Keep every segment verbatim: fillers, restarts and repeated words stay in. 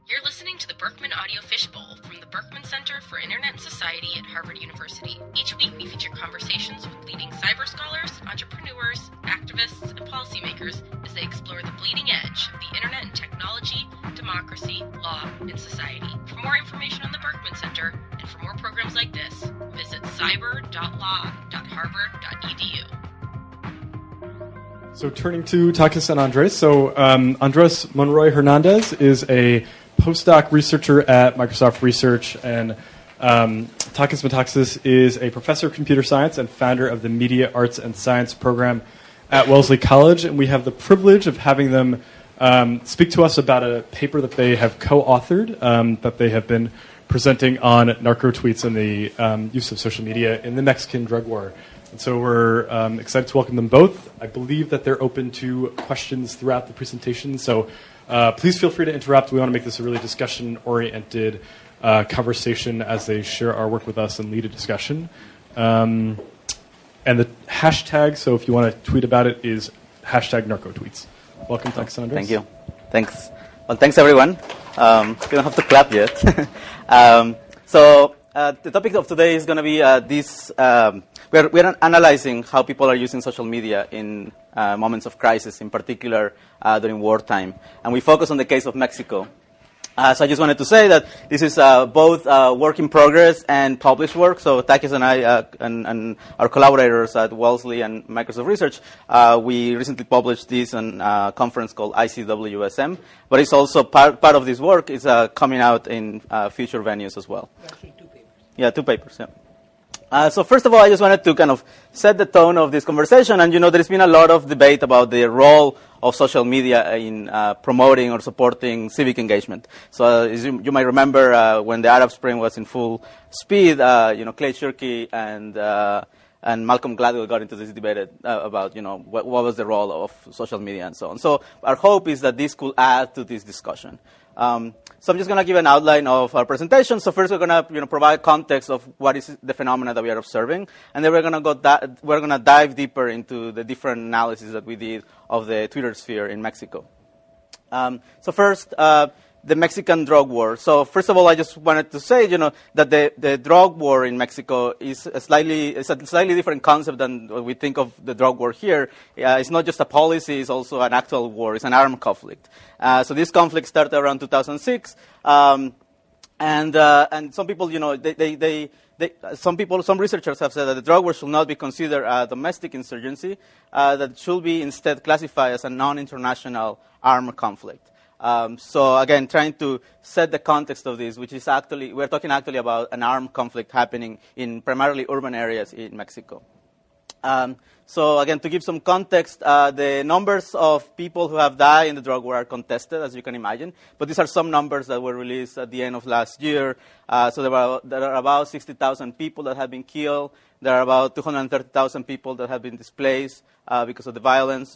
You're listening to the Berkman Audio Fishbowl from the Berkman Center for Internet and Society at Harvard University. Each week we feature conversations with leading cyber scholars, entrepreneurs, activists, and policymakers as they explore the bleeding edge of the internet and technology, democracy, law, and society. For more information on the Berkman Center and for more programs like this, visit cyber dot law dot harvard dot e d u. So turning to Takis and Andres. So um, Andres Monroy Hernandez is a postdoc researcher at Microsoft Research, and um, Takis Metaxas is a professor of computer science and founder of the Media Arts and Science program at Wellesley College. And we have the privilege of having them um, speak to us about a paper that they have co-authored um, that they have been presenting on narco tweets and the um, use of social media in the Mexican drug war. And so we're um, excited to welcome them both. I believe that they're open to questions throughout the presentation, so uh, please feel free to interrupt. We want to make this a really discussion-oriented uh, conversation as they share our work with us and lead a discussion. Um, and the hashtag, so if you want to tweet about it, is hashtag narcotweets. Welcome, Takis and Andres. Thank you. Thanks. Well, thanks, everyone. Um, you don't have to clap yet. um, so uh, the topic of today is going to be uh, this. Um, we're, we're analyzing how people are using social media in uh, moments of crisis, in particular uh, during wartime. And we focus on the case of Mexico. Uh, so I just wanted to say that this is uh, both uh, work in progress and published work. So Takis and I uh, and, and our collaborators at Wellesley and Microsoft Research, uh, we recently published this on a conference called I C W S M. But it's also part, part of this work is uh, coming out in uh, future venues as well. Actually, two papers. Yeah, two papers, yeah. Uh, so first of all, I just wanted to kind of set the tone of this conversation. And, you know, there's been a lot of debate about the role of social media in uh, promoting or supporting civic engagement. So uh, as you, you might remember uh, when the Arab Spring was in full speed, uh, you know, Clay Shirky and uh, and Malcolm Gladwell got into this debate uh, about, you know, what, what was the role of social media and so on. So our hope is that this could add to this discussion. Um, so I'm just going to give an outline of our presentation. So first, we're going to, you know, provide context of what is the phenomena that we are observing, and then we're going to go. Di- we're going to dive deeper into the different analyses that we did of the Twitter sphere in Mexico. Um, so first, uh, the Mexican drug war. So first of all, I just wanted to say, you know, that the, the drug war in Mexico is a slightly is a slightly different concept than what we think of the drug war here. Uh, it's not just a policy; it's also an actual war. It's an armed conflict. Uh, so this conflict started around two thousand six, um, and uh, and some people, you know, they they. they They, some people, some researchers have said that the drug war should not be considered a domestic insurgency, uh, that it should be instead classified as a non-international armed conflict. Um, so again, trying to set the context of this, which is actually, we're talking actually about an armed conflict happening in primarily urban areas in Mexico. Um, so again, to give some context, uh, the numbers of people who have died in the drug war are contested, as you can imagine. But these are some numbers that were released at the end of last year. Uh, so there are, there are about sixty thousand people that have been killed. There are about two hundred thirty thousand people that have been displaced uh, because of the violence.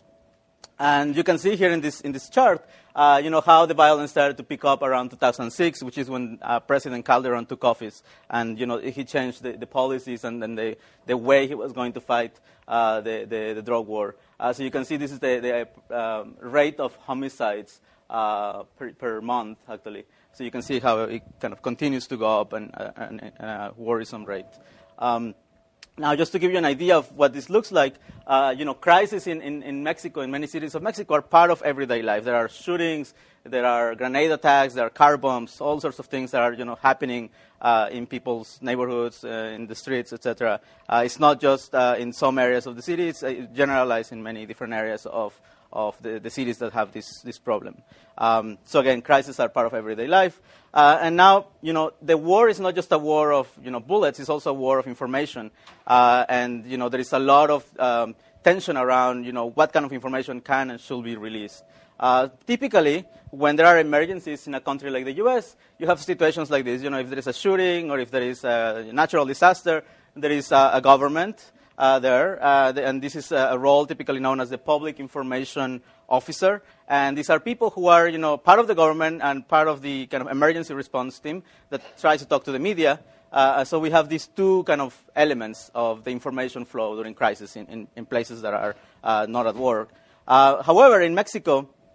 And you can see here in this in this chart, uh, you know, how the violence started to pick up around two thousand six, which is when uh, President Calderon took office, and you know he changed the, the policies and, and the the way he was going to fight uh, the, the the drug war. Uh, so you can see this is the the um, rate of homicides uh, per per month actually. So you can see how it kind of continues to go up and uh, and, and a worrisome rate. Um, Now, just to give you an idea of what this looks like, uh, you know, crises in, in, in Mexico, in many cities of Mexico, are part of everyday life. There are shootings, there are grenade attacks, there are car bombs, all sorts of things that are, you know, happening uh, in people's neighborhoods, uh, in the streets, et cetera. Uh, it's not just uh, in some areas of the city; it's uh, generalized in many different areas of of the, the cities that have this this problem. Um, so again, crises are part of everyday life. Uh, and now, you know, the war is not just a war of, you know, bullets, it's also a war of information. Uh, and, you know, there is a lot of um, tension around, you know, what kind of information can and should be released. Uh, typically, when there are emergencies in a country like the U S, you have situations like this. You know, if there is a shooting or if there is a natural disaster, there is a, a government uh, there. Uh, the, and this is a, a role typically known as the public information officer. And these are people who are, you know, part of the government and part of the kind of emergency response team that tries to talk to the media. Uh, so we have these two kind of elements of the information flow during crisis in, in, in places that are uh, not at war. Uh, however, in Mexico,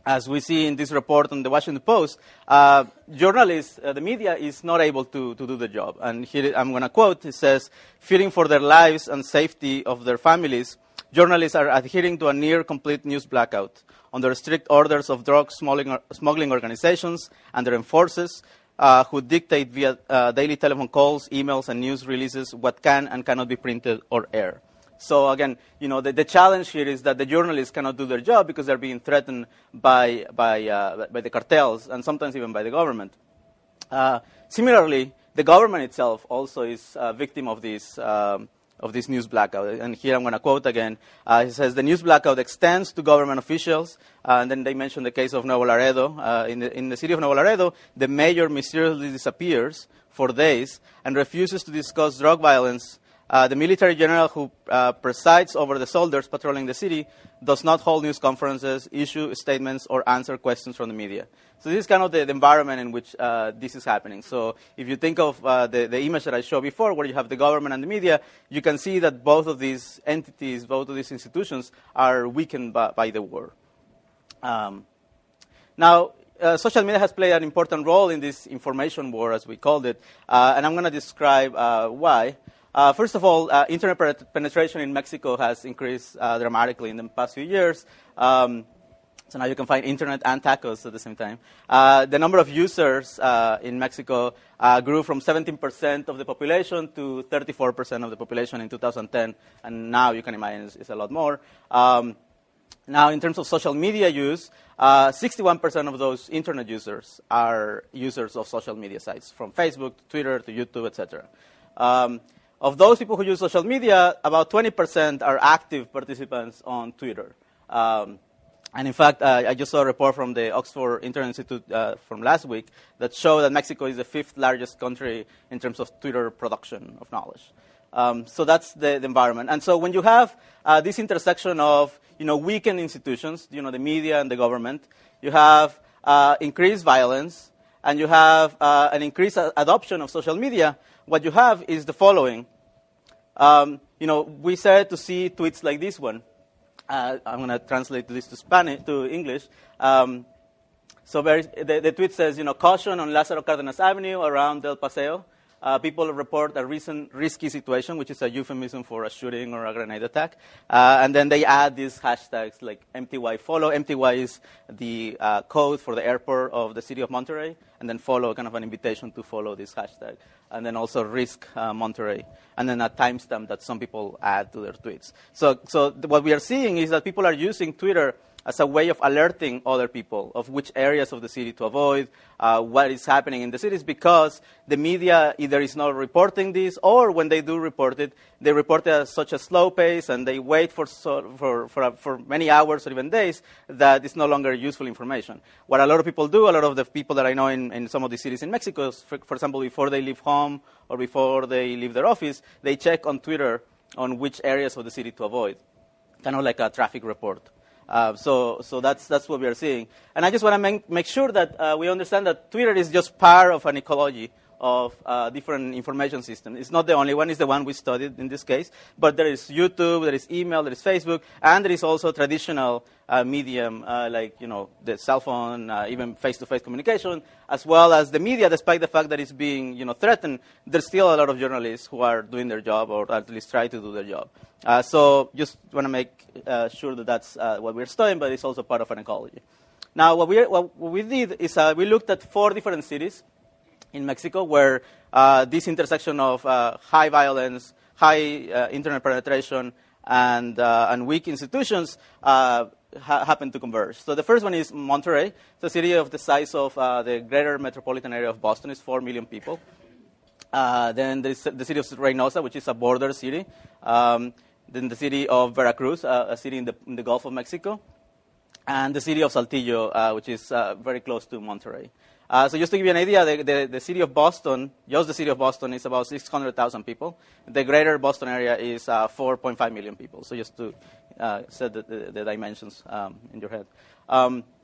as we see in this report on the Washington Post, uh, journalists, uh, the media is not able to, to do the job. And here I'm going to quote, it says, fearing for their lives and safety of their families, journalists are adhering to a near-complete news blackout under strict orders of drug smuggling, smuggling organizations and their enforcers, uh, who dictate via uh, daily telephone calls, emails, and news releases what can and cannot be printed or aired. So again, you know, the, the challenge here is that the journalists cannot do their job because they're being threatened by, by, uh, by the cartels and sometimes even by the government. Uh, similarly, the government itself also is a victim of this, um, of this news blackout. And here I'm going to quote again. Uh, it says, the news blackout extends to government officials. Uh, and then they mention the case of Nuevo Laredo. Uh, in, the, in the city of Nuevo Laredo, the mayor mysteriously disappears for days and refuses to discuss drug violence. Uh, the military general who uh, presides over the soldiers patrolling the city does not hold news conferences, issue statements, or answer questions from the media. So this is kind of the, the environment in which uh, this is happening. So if you think of uh, the, the image that I showed before, where you have the government and the media, you can see that both of these entities, both of these institutions, are weakened by, by the war. Um, now, Uh, social media has played an important role in this information war, as we called it, uh, and I'm going to describe uh, why. Uh, first of all, uh, internet penetration in Mexico has increased uh, dramatically in the past few years. Um, so now you can find internet and tacos at the same time. Uh, the number of users uh, in Mexico uh, grew from seventeen percent of the population to thirty-four percent of the population in two thousand ten, and now you can imagine it's, it's a lot more. Um, Now, in terms of social media use, uh, sixty-one percent of those internet users are users of social media sites, from Facebook to Twitter to YouTube, et cetera. Um, of those people who use social media, about twenty percent are active participants on Twitter. Um, and in fact, uh, I just saw a report from the Oxford Internet Institute uh, from last week that showed that Mexico is the fifth largest country in terms of Twitter production of knowledge. Um, so that's the, the environment. And so when you have uh, this intersection of, you know, weakened institutions, you know, the media and the government, you have uh, increased violence, and you have uh, an increased adoption of social media, what you have is the following. Um, you know, we started to see tweets like this one. Uh, I'm going to translate this to Spanish, to English. Um, so very, the, the tweet says, you know, caution on Lázaro Cárdenas Avenue around Del Paseo. Uh, people report a recent risky situation, which is a euphemism for a shooting or a grenade attack. Uh, and then they add these hashtags like M T Y follow. M T Y is the uh, code for the airport of the city of Monterrey. And then follow, kind of an invitation to follow this hashtag. And then also risk uh, Monterrey. And then a timestamp that some people add to their tweets. So, so th- what we are seeing is that people are using Twitter as a way of alerting other people of which areas of the city to avoid, uh, what is happening in the cities, because the media either is not reporting this, or when they do report it, they report it at such a slow pace, and they wait for, so, for, for, for many hours or even days that it's no longer useful information. What a lot of people do, a lot of the people that I know in, in some of the cities in Mexico, for, for example, before they leave home or before they leave their office, they check on Twitter on which areas of the city to avoid, kind of like a traffic report. Uh, so, so that's that's what we are seeing, and I just want to make, make sure that uh, we understand that Twitter is just part of an ecology of uh, different information systems. It's not the only one; it's the one we studied in this case. But there is YouTube, there is email, there is Facebook, and there is also traditional uh, medium uh, like you know the cell phone, uh, even face-to-face communication, as well as the media. Despite the fact that it's being you know threatened, there's still a lot of journalists who are doing their job, or at least try to do their job. Uh, so just want to make uh, sure that that's uh, what we're studying, but it's also part of an ecology. Now, what we, what we did is uh, we looked at four different cities in Mexico where uh, this intersection of uh, high violence, high uh, internet penetration, and, uh, and weak institutions uh, ha- happen to converge. So the first one is Monterrey. It's a city of the size of uh, the greater metropolitan area of Boston. It's four million people. Uh, then there's the city of Reynosa, which is a border city. Um, then the city of Veracruz, uh, a city in the, in the Gulf of Mexico. And the city of Saltillo, uh, which is uh, very close to Monterrey. Uh, so just to give you an idea, the, the, the city of Boston, just the city of Boston, is about six hundred thousand people. The greater Boston area is uh, four point five million people. So just to uh, set the, the, the dimensions um, in your head. Um,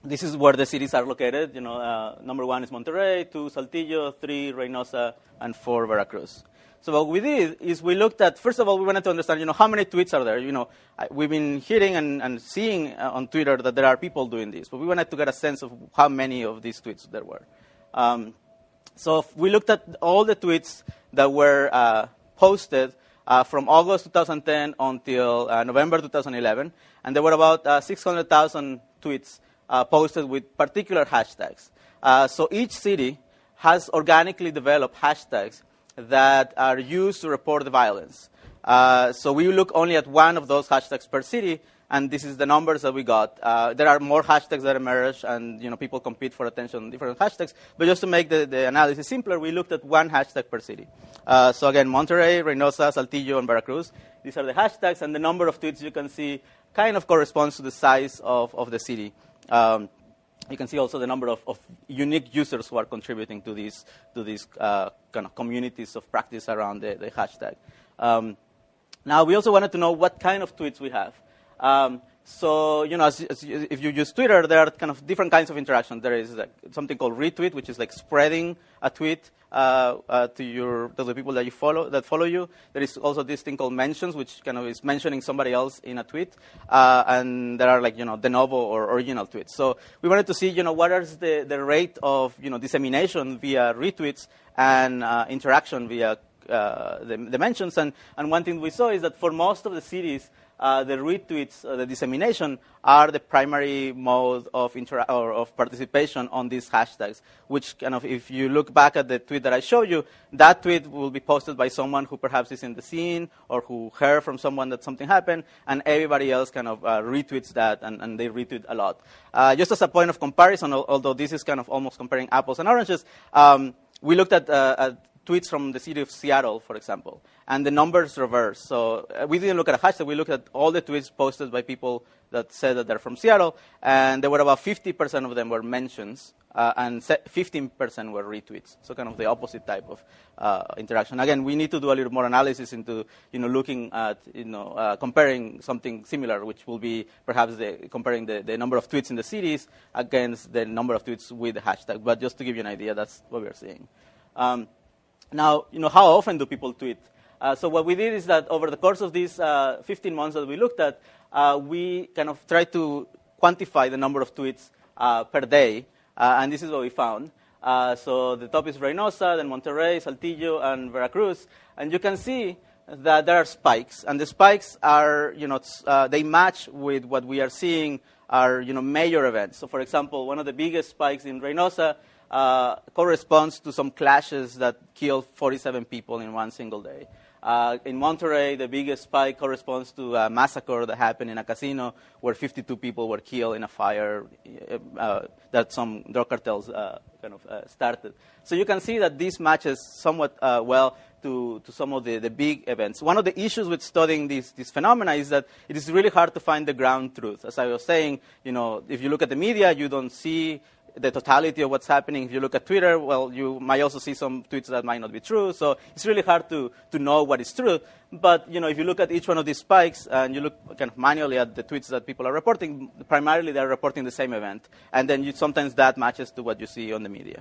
this is where the cities are located. You know, uh, number one is Monterrey, two Saltillo, three Reynosa, and four Veracruz. So what we did is we looked at, first of all, we wanted to understand, you know, how many tweets are there? You know, we've been hearing and, and seeing uh, on Twitter that there are people doing this, but we wanted to get a sense of how many of these tweets there were. Um, so we looked at all the tweets that were uh, posted uh, from August twenty ten until uh, November twenty eleven, and there were about uh, six hundred thousand tweets uh, posted with particular hashtags. Uh, so each city has organically developed hashtags that are used to report the violence. Uh, so we look only at one of those hashtags per city, and this is the numbers that we got. Uh, there are more hashtags that emerge, and you know people compete for attention on different hashtags. But just to make the, the analysis simpler, we looked at one hashtag per city. Uh, so again, Monterrey, Reynosa, Saltillo, and Veracruz. These are the hashtags, and the number of tweets you can see kind of corresponds to the size of, of the city. Um, You can see also the number of, of unique users who are contributing to these to these uh, kind of communities of practice around the, the hashtag. Um, now, we also wanted to know what kind of tweets we have. Um, so, you know, as, as you, if you use Twitter, there are kind of different kinds of interactions. There is like something called retweet, which is like spreading a tweet uh, uh, to your to the people that you follow that follow you. There is also this thing called mentions, which kind of is mentioning somebody else in a tweet. Uh, and there are like you know de novo or original tweets. So we wanted to see you know what is the, the rate of you know dissemination via retweets and uh, interaction via uh, the, the mentions. And and one thing we saw is that for most of the cities, Uh, the retweets, uh, the dissemination, are the primary mode of intera- or of participation on these hashtags, which kind of, if you look back at the tweet that I showed you, that tweet will be posted by someone who perhaps is in the scene or who heard from someone that something happened, and everybody else kind of uh, retweets that, and, and they retweet a lot. Uh, just as a point of comparison, al- although this is kind of almost comparing apples and oranges, um, we looked at, uh, at tweets from the city of Seattle, for example, and the numbers reverse. So uh, we didn't look at a hashtag. We looked at all the tweets posted by people that said that they're from Seattle, and there were about fifty percent of them were mentions, uh, and fifteen percent were retweets. So kind of the opposite type of uh, interaction. Again, we need to do a little more analysis into, you know, looking at, you know, uh, comparing something similar, which will be perhaps the, comparing the, the number of tweets in the cities against the number of tweets with the hashtag. But just to give you an idea, that's what we're seeing. Um, Now, you know, how often do people tweet? Uh, so what we did is that over the course of these uh, fifteen months that we looked at, uh, we kind of tried to quantify the number of tweets uh, per day, uh, and this is what we found. Uh, so the top is Reynosa, then Monterrey, Saltillo, and Veracruz, and you can see that there are spikes, and the spikes are, you know, uh, they match with what we are seeing are, you know, major events. So, for example, one of the biggest spikes in Reynosa Uh, corresponds to some clashes that killed forty-seven people in one single day. Uh, in Monterrey, the biggest spike corresponds to a massacre that happened in a casino where fifty-two people were killed in a fire uh, that some drug cartels uh, kind of uh, started. So you can see that this matches somewhat uh, well to, to some of the, the big events. One of the issues with studying this, this phenomena is that it is really hard to find the ground truth. As I was saying, you know, if you look at the media, you don't see the totality of what's happening. If you look at Twitter, well, you might also see some tweets that might not be true. So it's really hard to, to know what is true. But, you know, if you look at each one of these spikes and you look kind of manually at the tweets that people are reporting, primarily they're reporting the same event. And then you, sometimes that matches to what you see on the media.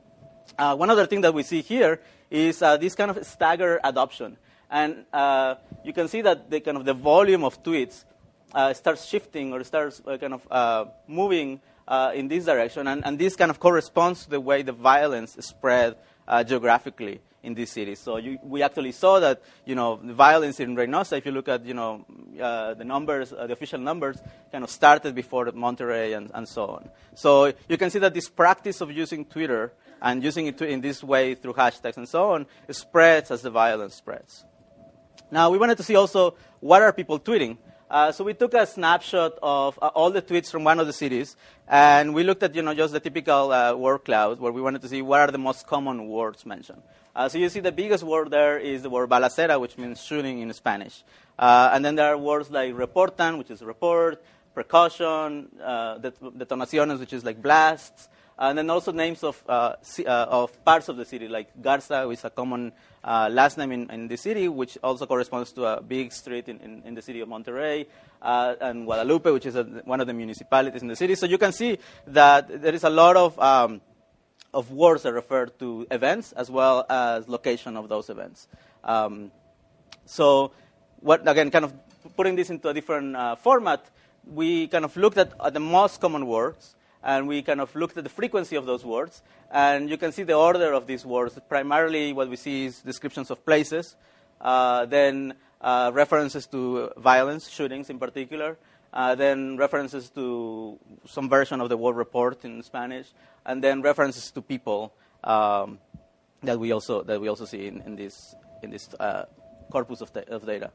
Uh, one other thing that we see here is uh, this kind of staggered adoption. And uh, you can see that the kind of the volume of tweets uh, starts shifting or starts uh, kind of uh, moving Uh, in this direction, and, and this kind of corresponds to the way the violence spread uh, geographically in these cities. So you, we actually saw that, you know, the violence in Reynosa, if you look at, you know, uh, the numbers, uh, the official numbers, kind of started before Monterrey and, and so on. So you can see that this practice of using Twitter and using it in this way through hashtags and so on spreads as the violence spreads. Now, we wanted to see also what are people tweeting. Uh, so we took a snapshot of uh, all the tweets from one of the cities, and we looked at, you know, just the typical uh, word cloud, where we wanted to see what are the most common words mentioned. Uh, so you see the biggest word there is the word balacera, which means shooting in Spanish. Uh, and then there are words like reportan, which is report, percussion, uh, det- detonaciones, which is like blasts, And then also names of uh, ci- uh, of parts of the city, like Garza, which is a common uh, last name in, in the city, which also corresponds to a big street in, in, in the city of Monterrey, uh, and Guadalupe, which is a, one of the municipalities in the city. So you can see that there is a lot of um, of words that refer to events as well as location of those events. Um, so what again, kind of putting this into a different uh, format, we kind of looked at, at the most common words. And we kind of looked at the frequency of those words. And you can see the order of these words. Primarily what we see is descriptions of places, uh, then uh, references to violence, shootings in particular, uh, then references to some version of the war report in Spanish, and then references to people um, that we also that we also see in, in this in this uh, corpus of, of data.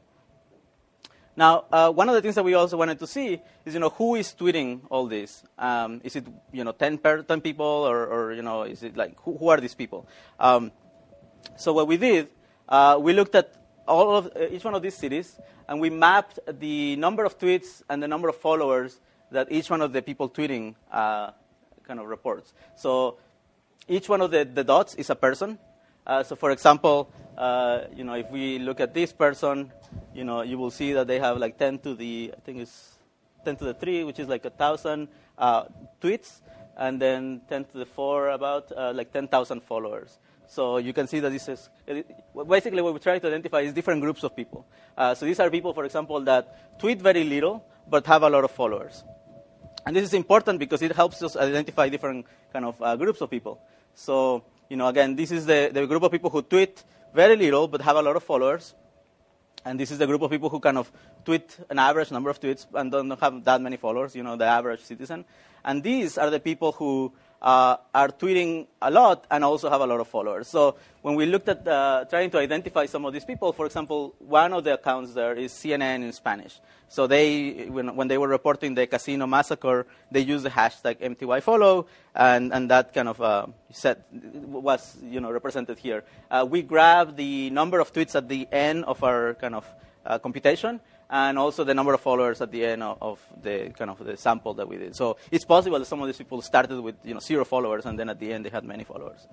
Now, uh, one of the things that we also wanted to see is, you know, who is tweeting all this? Um, is it, you know, ten, per, ten people, or, or, you know, is it like, who, who are these people? Um, so what we did, uh, we looked at all of uh, each one of these cities, and we mapped the number of tweets and the number of followers that each one of the people tweeting uh, kind of reports. So each one of the, the dots is a person. Uh, so, for example, uh, you know, if we look at this person, you know, you will see that they have like ten to the, I think it's ten to the three, which is like a thousand uh, tweets, and then ten to the four, about uh, like ten thousand followers. So you can see that this is, basically what we try to identify is different groups of people. Uh, so these are people, for example, that tweet very little, but have a lot of followers. And this is important because it helps us identify different kind of uh, groups of people. So, you know, again, this is the, the group of people who tweet very little but have a lot of followers. And this is the group of people who kind of tweet an average number of tweets and don't have that many followers, you know, the average citizen. And these are the people who uh, are tweeting a lot and also have a lot of followers. So when we looked at uh, trying to identify some of these people, for example, one of the accounts there is C N N in Spanish. So they, when, when they were reporting the casino massacre, they used the hashtag M T Y follow, and, and that kind of uh, set, was, you know, represented here. Uh, we grabbed the number of tweets at the end of our kind of uh, computation, and also the number of followers at the end of, of the kind of the sample that we did. So it's possible that some of these people started with, you know, zero followers, and then at the end they had many followers.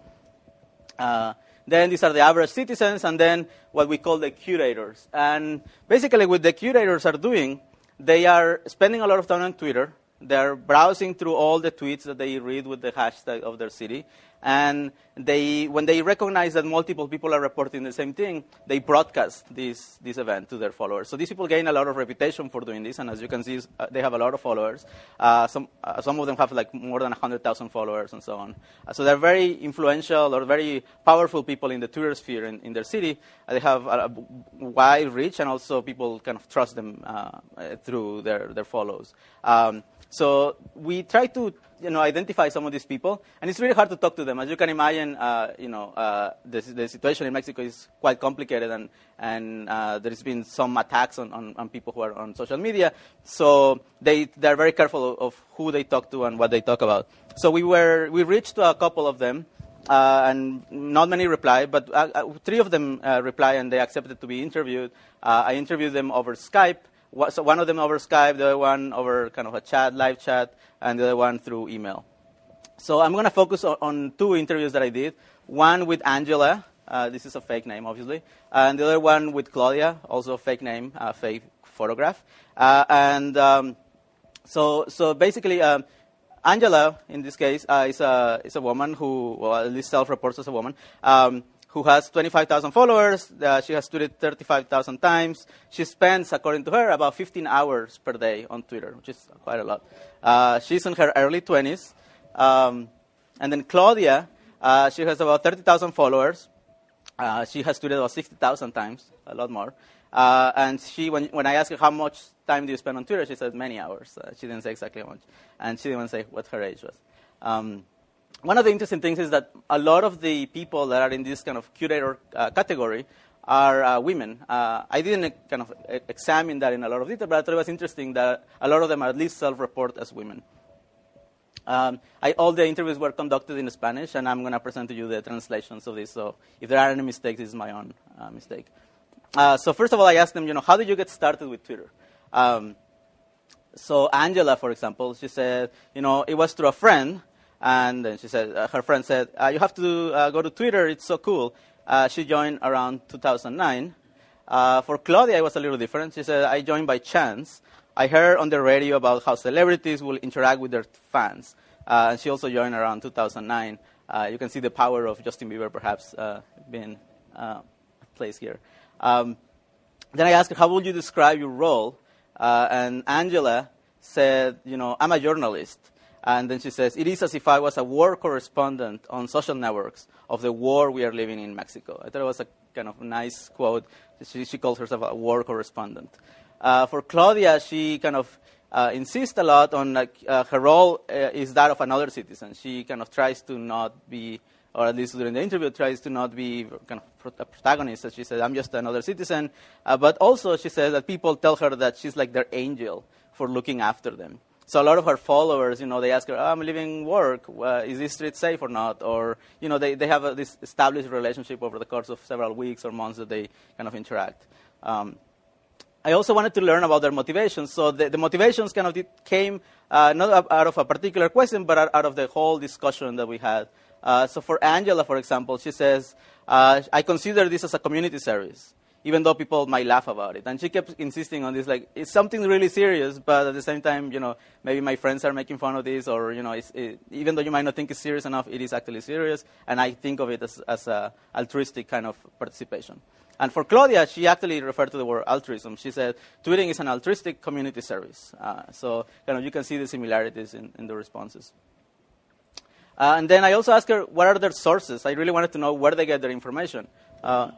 Uh, then these are the average citizens, and then what we call the curators. And basically what the curators are doing, they are spending a lot of time on Twitter. They're browsing through all the tweets that they read with the hashtag of their city. And they, when they recognize that multiple people are reporting the same thing, they broadcast this, this event to their followers. So these people gain a lot of reputation for doing this, and as you can see, uh, they have a lot of followers. Uh, some, uh, some of them have like more than one hundred thousand followers and so on. Uh, so they're very influential or very powerful people in the Twitter sphere in, in their city. Uh, they have a, a wide reach, and also people kind of trust them uh, through their, their follows. Um, so we try to, you know, identify some of these people, and it's really hard to talk to them. As you can imagine, uh, you know, uh, the, the situation in Mexico is quite complicated, and, and uh, there's been some attacks on, on, on people who are on social media. So they, they're very careful of, of who they talk to and what they talk about. So we were, we reached to a couple of them, uh, and not many replied, but uh, uh, three of them uh, replied, and they accepted to be interviewed. Uh, I interviewed them over Skype. So one of them over Skype, the other one over kind of a chat, live chat, and the other one through email. So I'm going to focus on, on two interviews that I did. One with Angela. Uh, this is a fake name, obviously. And the other one with Claudia, also a fake name, uh, fake photograph. Uh, and um, so so basically, um, Angela, in this case, uh, is, a, is a woman who, well, at least self-reports as a woman, um, who has twenty-five thousand followers. Uh, she has tweeted thirty-five thousand times. She spends, according to her, about fifteen hours per day on Twitter, which is quite a lot. Uh, she's in her early twenties. Um, and then Claudia, uh, she has about thirty thousand followers. Uh, she has tweeted about sixty thousand times, a lot more. Uh, and she, when, when I asked her how much time do you spend on Twitter, she said many hours. Uh, she didn't say exactly how much. And she didn't even say what her age was. Um, One of the interesting things is that a lot of the people that are in this kind of curator uh, category are uh, women. Uh, I didn't kind of examine that in a lot of detail, but I thought it was interesting that a lot of them are at least self-report as women. Um, I, all the interviews were conducted in Spanish, and I'm going to present to you the translations of this. So if there are any mistakes, this is my own uh, mistake. Uh, so first of all, I asked them, you know, how did you get started with Twitter? Um, so Angela, for example, she said, you know, it was through a friend. And then she said, uh, her friend said, uh, you have to uh, go to Twitter, it's so cool. Uh, she joined around two thousand nine. Uh, for Claudia, it was a little different. She said, I joined by chance. I heard on the radio about how celebrities will interact with their fans. Uh, and she also joined around two thousand nine. Uh, you can see the power of Justin Bieber perhaps uh, being uh, placed here. Um, then I asked her, how would you describe your role? Uh, and Angela said, you know, I'm a journalist. And then she says, it is as if I was a war correspondent on social networks of the war we are living in Mexico. I thought it was a kind of nice quote. She, she calls herself a war correspondent. Uh, for Claudia, she kind of uh, insists a lot on like, uh, her role uh, is that of another citizen. She kind of tries to not be, or at least during the interview, tries to not be kind of a protagonist. As she said, I'm just another citizen. Uh, but also she says that people tell her that she's like their angel for looking after them. So a lot of her followers, you know, they ask her, oh, I'm leaving work. Uh, is this street safe or not? Or, you know, they, they have a, this established relationship over the course of several weeks or months that they kind of interact. Um, I also wanted to learn about their motivations. So the, the motivations kind of came uh, not out of a particular question, but out of the whole discussion that we had. Uh, so for Angela, for example, she says, uh, I consider this as a community service, even though people might laugh about it. And she kept insisting on this, like, it's something really serious, but at the same time, you know, maybe my friends are making fun of this, or, you know, it's, it, even though you might not think it's serious enough, it is actually serious, and I think of it as, as a altruistic kind of participation. And for Claudia, she actually referred to the word altruism. She said, tweeting is an altruistic community service. Uh, so kind of you can see the similarities in, in the responses. Uh, and then I also asked her, what are their sources? I really wanted to know where they get their information. Uh,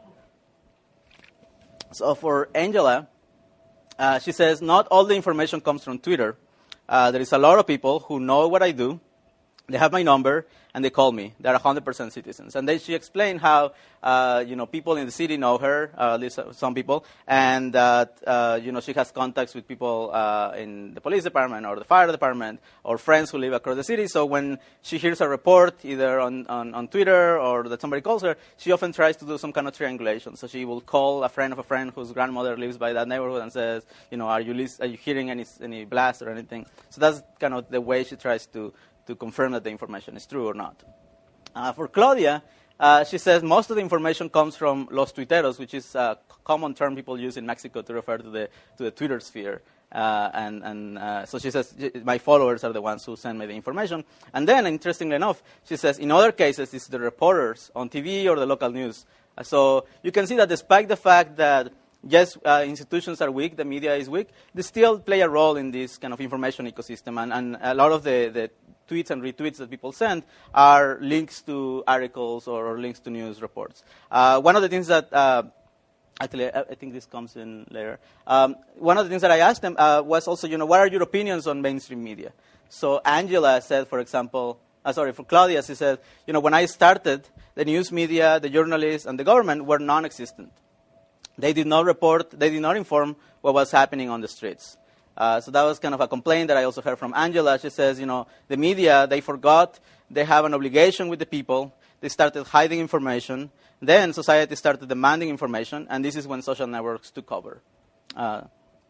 So for Angela, uh, she says, not all the information comes from Twitter. Uh, there is a lot of people who know what I do. They have my number, and they call me. They're one hundred percent citizens. And then she explained how, uh, you know, people in the city know her, uh, at least some people, and that, uh, you know, she has contacts with people uh, in the police department or the fire department or friends who live across the city. So when she hears a report, either on, on, on Twitter or that somebody calls her, she often tries to do some kind of triangulation. So she will call a friend of a friend whose grandmother lives by that neighborhood and says, you know, are you, lis- are you hearing any, any blast or anything? So that's kind of the way she tries to to confirm that the information is true or not. Uh, for Claudia, uh, she says most of the information comes from los tuiteros, which is a common term people use in Mexico to refer to the to the Twitter sphere. Uh, and and uh, so she says, my followers are the ones who send me the information. And then, interestingly enough, she says, in other cases, it's the reporters on T V or the local news. Uh, so you can see that despite the fact that yes, uh, institutions are weak, the media is weak, they still play a role in this kind of information ecosystem. And, and a lot of the, the tweets and retweets that people send are links to articles or, or links to news reports. Uh, one of the things that, uh, actually, I, I think this comes in later. Um, one of the things that I asked them uh, was also, you know, what are your opinions on mainstream media? So Angela said, for example, uh, sorry, for Claudia, she said, you know, when I started, the news media, the journalists, and the government were non-existent. They did not report, they did not inform what was happening on the streets. Uh, so that was kind of a complaint that I also heard from Angela. She says, you know, the media, they forgot they have an obligation with the people. They started hiding information. Then society started demanding information, and this is when social networks took over. Uh,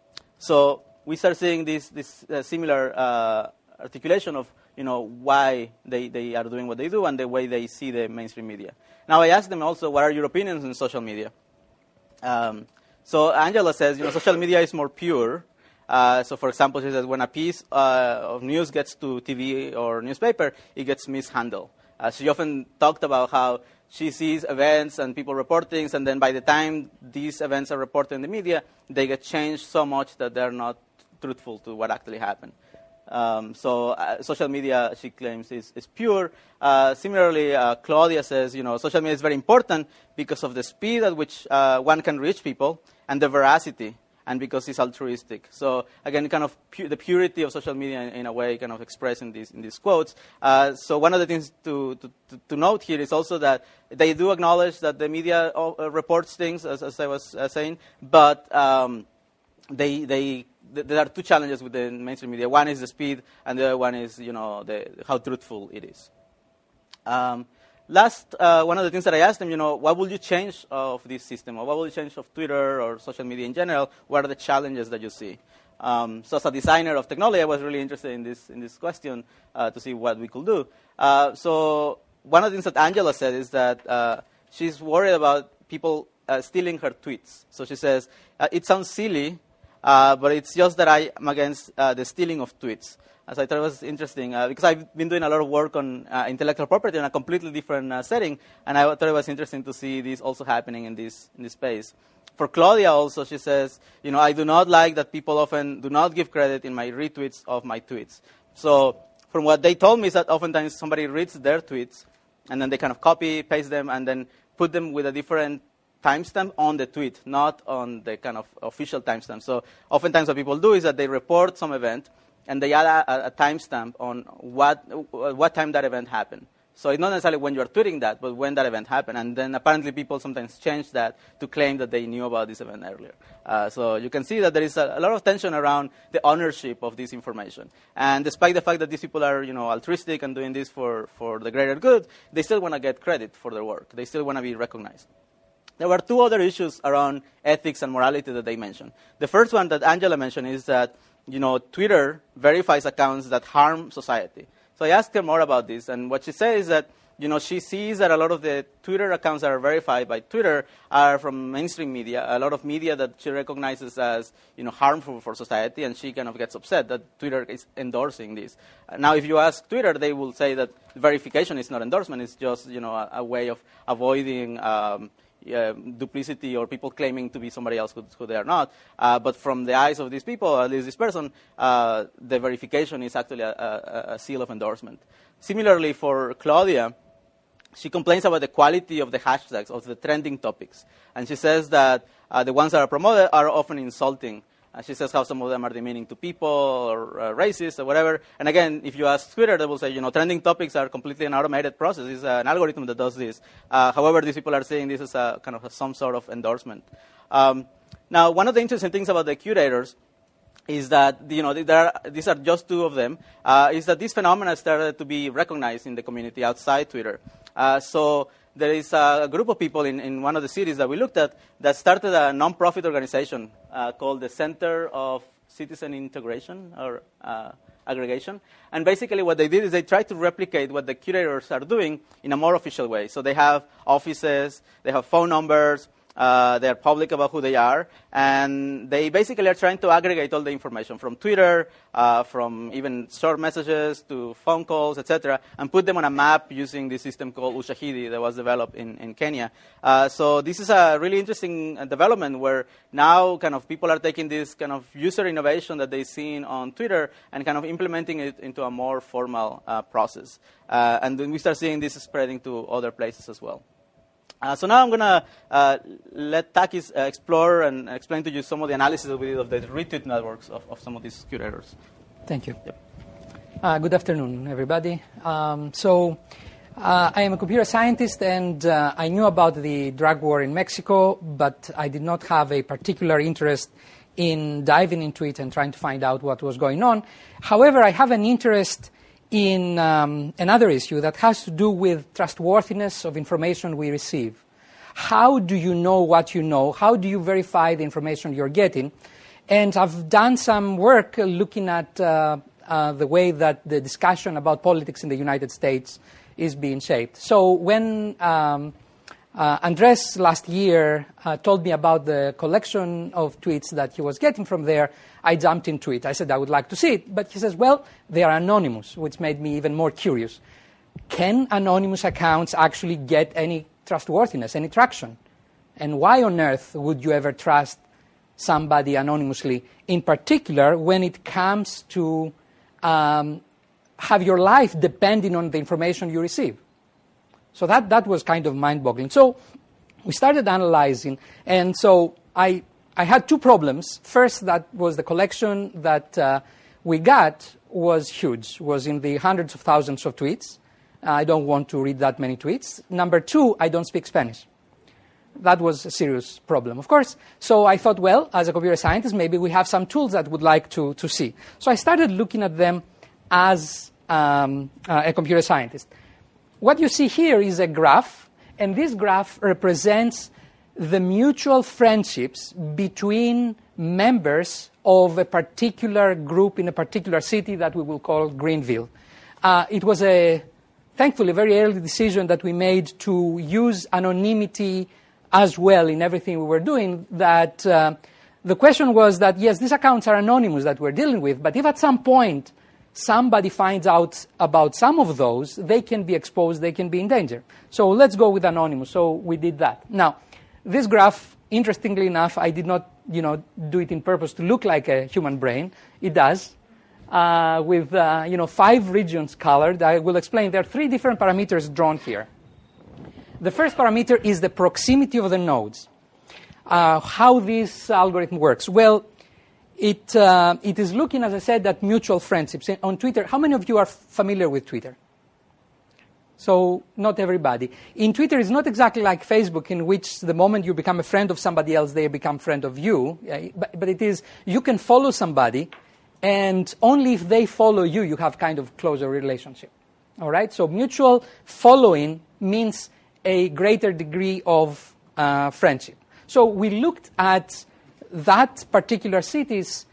so we start seeing this, this uh, similar uh, articulation of, you know, why they, they are doing what they do and the way they see the mainstream media. Now I asked them also, what are your opinions on social media? Um, so Angela says, you know, social media is more pure. Uh, so, for example, she says when a piece uh, of news gets to T V or newspaper, it gets mishandled. Uh, she often talked about how she sees events and people report things, and then by the time these events are reported in the media, they get changed so much that they're not truthful to what actually happened. Um, so uh, social media, she claims, is, is pure. Uh, similarly, uh, Claudia says, you know, social media is very important because of the speed at which uh, one can reach people and the veracity, and because it's altruistic. So again, kind of pu- the purity of social media in, in a way kind of expressed in these, in these quotes. Uh, so one of the things to, to, to note here is also that they do acknowledge that the media uh, reports things, as, as I was uh, saying, but um, they they there are two challenges with the mainstream media. One is the speed, and the other one is, you know, the, how truthful it is. Um, last, uh, one of the things that I asked them, you know, what will you change of this system, or what will you change of Twitter or social media in general? What are the challenges that you see? Um, so as a designer of technology, I was really interested in this in this question uh, to see what we could do. Uh, so one of the things that Angela said is that uh, she's worried about people uh, stealing her tweets. So she says, uh, it sounds silly, uh, but it's just that I am against uh, the stealing of tweets. So I thought it was interesting uh, because I've been doing a lot of work on uh, intellectual property in a completely different uh, setting, and I thought it was interesting to see this also happening in this in this space. For Claudia also, she says, you know, I do not like that people often do not give credit in my retweets of my tweets. So from what they told me is that oftentimes somebody reads their tweets, and then they kind of copy, paste them, and then put them with a different timestamp on the tweet, not on the kind of official timestamp. So oftentimes what people do is that they report some event, and they add a, a timestamp on what what time that event happened. So it's not necessarily when you're tweeting that, but when that event happened. And then apparently people sometimes change that to claim that they knew about this event earlier. Uh, so you can see that there is a, a lot of tension around the ownership of this information. And despite the fact that these people are, you know, altruistic and doing this for, for the greater good, they still want to get credit for their work. They still want to be recognized. There were two other issues around ethics and morality that they mentioned. The first one that Angela mentioned is that, you know, Twitter verifies accounts that harm society. So I asked her more about this, and what she said is that, you know, she sees that a lot of the Twitter accounts that are verified by Twitter are from mainstream media, a lot of media that she recognizes as, you know, harmful for society, and she kind of gets upset that Twitter is endorsing this. Uh, now, if you ask Twitter, they will say that verification is not endorsement, it's just, you know, a, a way of avoiding um, Uh, duplicity or people claiming to be somebody else who, who they are not. Uh, but from the eyes of these people, at least this person, uh, the verification is actually a, a, a seal of endorsement. Similarly, for Claudia, she complains about the quality of the hashtags, of the trending topics. And she says that uh, the ones that are promoted are often insulting. Uh, she says how some of them are demeaning to people or uh, racist or whatever. And again, if you ask Twitter, they will say, you know, trending topics are completely an automated process. It's uh, an algorithm that does this. Uh, however, these people are saying this is a kind of a, some sort of endorsement. Um, now, one of the interesting things about the curators is that, you know, there are, these are just two of them, uh, is that these phenomena started to be recognized in the community outside Twitter. Uh, so there is a group of people in, in one of the cities that we looked at that started a non-profit organization uh, called the Center of Citizen Integration or uh, Aggregation. And basically what they did is they tried to replicate what the curators are doing in a more official way. So they have offices, they have phone numbers, Uh, they are public about who they are, and they basically are trying to aggregate all the information from Twitter, uh, from even short messages to phone calls, et cetera, and put them on a map using this system called Ushahidi that was developed in, in Kenya. Uh, so this is a really interesting uh, development where now kind of people are taking this kind of user innovation that they've seen on Twitter and kind of implementing it into a more formal uh, process. Uh, and then we start seeing this spreading to other places as well. Uh, so now I'm going to uh, let Takis uh, explore and explain to you some of the analysis that we did of the retweet networks of, of some of these curators. Thank you. Yep. Uh, good afternoon, everybody. Um, so uh, I am a computer scientist, and uh, I knew about the drug war in Mexico, but I did not have a particular interest in diving into it and trying to find out what was going on. However, I have an interest in um, another issue that has to do with trustworthiness of information we receive. How do you know what you know? How do you verify the information you're getting? And I've done some work looking at uh, uh, the way that the discussion about politics in the United States is being shaped. So when um, uh, Andres last year uh, told me about the collection of tweets that he was getting from there, I jumped into it. I said I would like to see it. But he says, well, they are anonymous, which made me even more curious. Can anonymous accounts actually get any trustworthiness, any traction? And why on earth would you ever trust somebody anonymously, in particular when it comes to um, have your life depending on the information you receive? So that, that was kind of mind-boggling. So we started analyzing, and so I... I had two problems. First, that was the collection that uh, we got was huge, was in the hundreds of thousands of tweets. I don't want to read that many tweets. Number two, I don't speak Spanish. That was a serious problem, of course. So I thought, well, as a computer scientist, maybe we have some tools that would like to, to see. So I started looking at them as um, uh, a computer scientist. What you see here is a graph, and this graph represents the mutual friendships between members of a particular group in a particular city that we will call Greenville. Uh, it was a, thankfully, a very early decision that we made to use anonymity as well in everything we were doing, that uh, the question was that, yes, these accounts are anonymous that we're dealing with, but if at some point somebody finds out about some of those, they can be exposed, they can be in danger. So let's go with anonymous. So we did that. Now, this graph, interestingly enough, I did not you know, do it in purpose to look like a human brain. It does, uh, with uh, you know, five regions colored. I will explain. There are three different parameters drawn here. The first parameter is the proximity of the nodes. Uh, how this algorithm works? Well, it, uh, it is looking, as I said, at mutual friendships. On Twitter, how many of you are familiar with Twitter? So not everybody. In Twitter, it's not exactly like Facebook, in which the moment you become a friend of somebody else, they become friend of you. But, but it is, you can follow somebody, and only if they follow you, you have kind of closer relationship. All right? So mutual following means a greater degree of uh, friendship. So we looked at that particular city's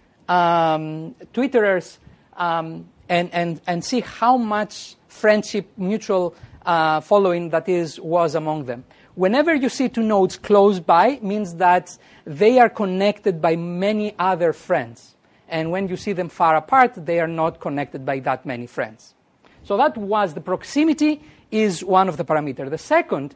um, Twitterers um, and, and, and see how much friendship, mutual uh, following that is, was among them. Whenever you see two nodes close by, means that they are connected by many other friends. And when you see them far apart, they are not connected by that many friends. So that was the proximity is one of the parameters. The second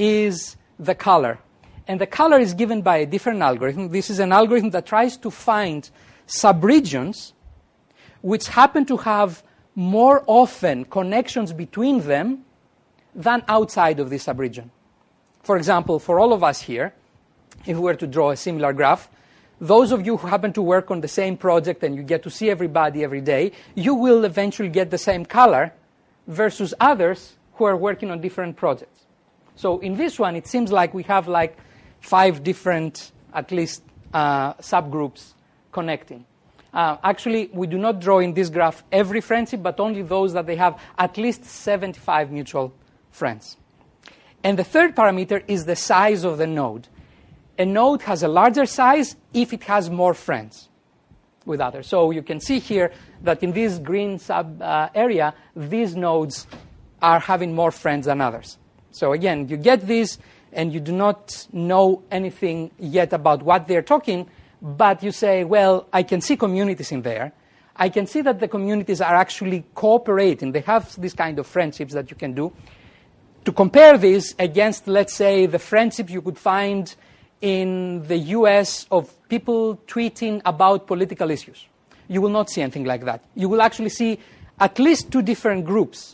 is the color. And the color is given by a different algorithm. This is an algorithm that tries to find subregions which happen to have more often connections between them than outside of this subregion. For example, for all of us here, if we were to draw a similar graph, those of you who happen to work on the same project and you get to see everybody every day, you will eventually get the same color versus others who are working on different projects. So in this one, it seems like we have like five different, at least, uh, subgroups connecting. Uh, actually, we do not draw in this graph every friendship, but only those that they have at least seventy-five mutual friends. And the third parameter is the size of the node. A node has a larger size if it has more friends with others. So you can see here that in this green sub uh, area, these nodes are having more friends than others. So again, you get this, and you do not know anything yet about what they're talking, but you say, well, I can see communities in there. I can see that the communities are actually cooperating. They have this kind of friendships that you can do. To compare this against, let's say, the friendships you could find in the U S of people tweeting about political issues. You will not see anything like that. You will actually see at least two different groups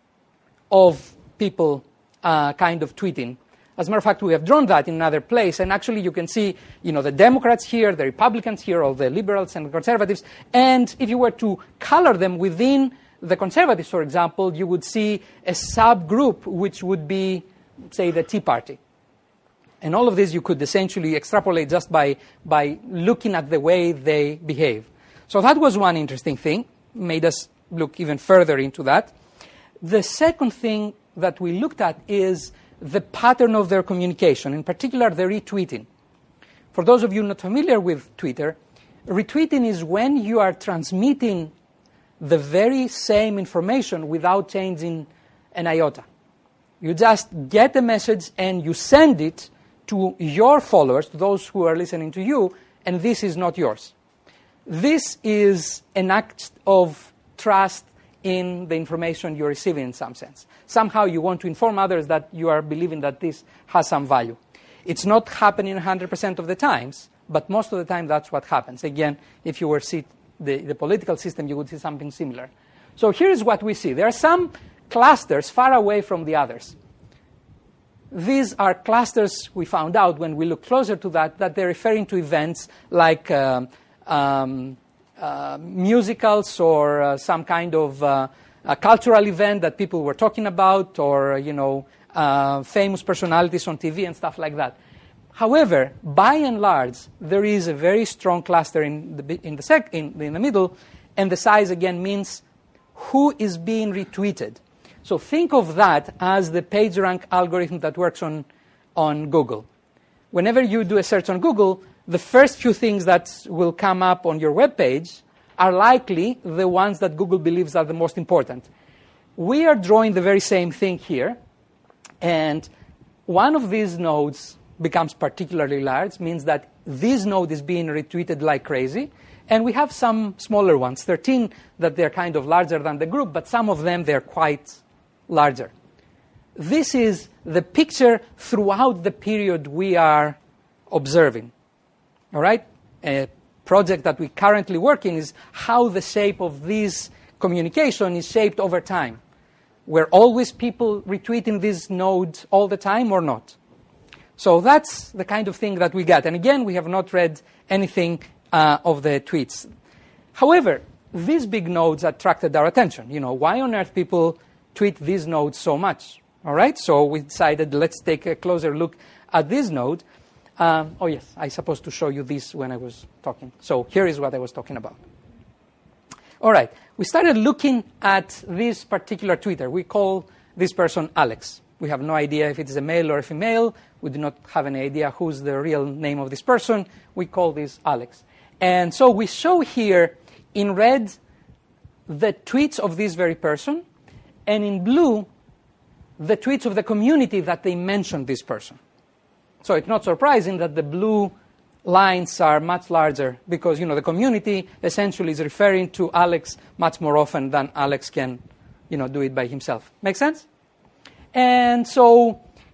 of people uh, kind of tweeting. As a matter of fact, we have drawn that in another place, and actually you can see, you know, the Democrats here, the Republicans here, all the liberals and the conservatives, and if you were to color them within the conservatives, for example, you would see a subgroup which would be, say, the Tea Party. And all of this you could essentially extrapolate just by, by looking at the way they behave. So that was one interesting thing, made us look even further into that. The second thing that we looked at is the pattern of their communication, in particular the retweeting. For those of you not familiar with Twitter, retweeting is when you are transmitting the very same information without changing an iota. You just get a message and you send it to your followers, to those who are listening to you, and this is not yours. This is an act of trust in the information you're receiving in some sense. Somehow you want to inform others that you are believing that this has some value. It's not happening one hundred percent of the times, but most of the time that's what happens. Again, if you were see the, the political system, you would see something similar. So here is what we see. There are some clusters far away from the others. These are clusters we found out when we look closer to that, that they're referring to events like um, um, uh, musicals or uh, some kind of uh, a cultural event that people were talking about, or, you know, uh, famous personalities on T V and stuff like that. However, by and large, there is a very strong cluster in the, in the, sec, in, in the middle, and the size, again, means who is being retweeted. So think of that as the PageRank algorithm that works on, on Google. Whenever you do a search on Google, the first few things that will come up on your web page are likely the ones that Google believes are the most important. We are drawing the very same thing here, and one of these nodes becomes particularly large, means that this node is being retweeted like crazy, and we have some smaller ones, thirteen, that they're kind of larger than the group, but some of them they're quite larger. This is the picture throughout the period we are observing. All right? A project that we currently work in is how the shape of this communication is shaped over time. Were always people retweeting this node all the time or not? So that's the kind of thing that we get. And again, we have not read anything uh, of the tweets. However, these big nodes attracted our attention. You know, why on earth people tweet these nodes so much? All right, so we decided let's take a closer look at this node. Um, oh yes, I supposed to show you this when I was talking. So here is what I was talking about. All right, we started looking at this particular tweeter. We call this person Alex. We have no idea if it is a male or a female. We do not have any idea who's the real name of this person. We call this Alex. And so we show here in red the tweets of this very person, and in blue the tweets of the community that they mentioned this person. So it's not surprising that the blue lines are much larger because, you know, the community essentially is referring to Alex much more often than Alex can, you know, do it by himself. Make sense? And so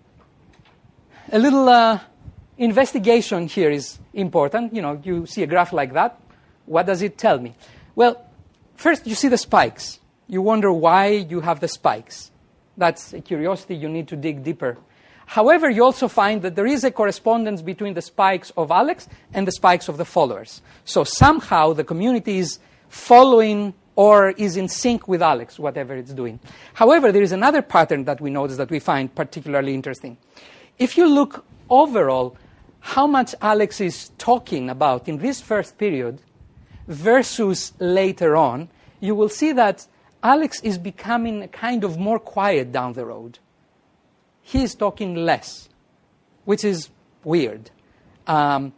a little uh, investigation here is important. You know, you see a graph like that. What does it tell me? Well, first you see the spikes. You wonder why you have the spikes. That's a curiosity. You need to dig deeper. However, you also find that there is a correspondence between the spikes of Alex and the spikes of the followers. So somehow the community is following or is in sync with Alex, whatever it's doing. However, there is another pattern that we notice that we find particularly interesting. If you look overall how much Alex is talking about in this first period versus later on, you will see that Alex is becoming kind of more quiet down the road. He is talking less, which is weird. Um,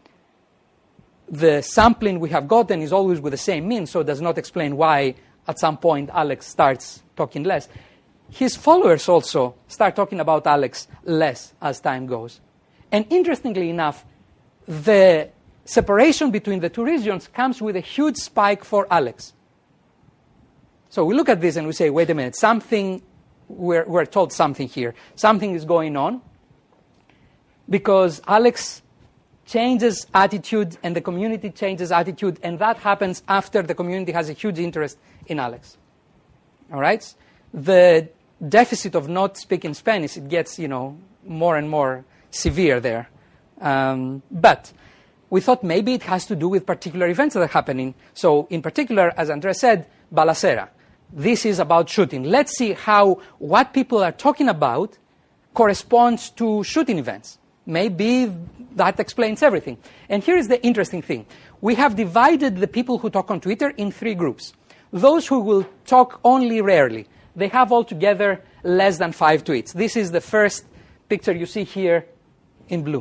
the sampling we have gotten is always with the same mean, so it does not explain why at some point Alex starts talking less. His followers also start talking about Alex less as time goes. And interestingly enough, the separation between the two regions comes with a huge spike for Alex. So we look at this and we say, wait a minute, something, we're, we're told something here. Something is going on because Alex changes attitude and the community changes attitude, and that happens after the community has a huge interest in Alex. All right? The deficit of not speaking Spanish, it gets, you know, more and more severe there. Um, but we thought maybe it has to do with particular events that are happening. So in particular, as Andres said, balacera. This is about shooting. Let's see how what people are talking about corresponds to shooting events. Maybe that explains everything. And here is the interesting thing. We have divided the people who talk on Twitter in three groups. Those who will talk only rarely. They have altogether less than five tweets. This is the first picture you see here in blue.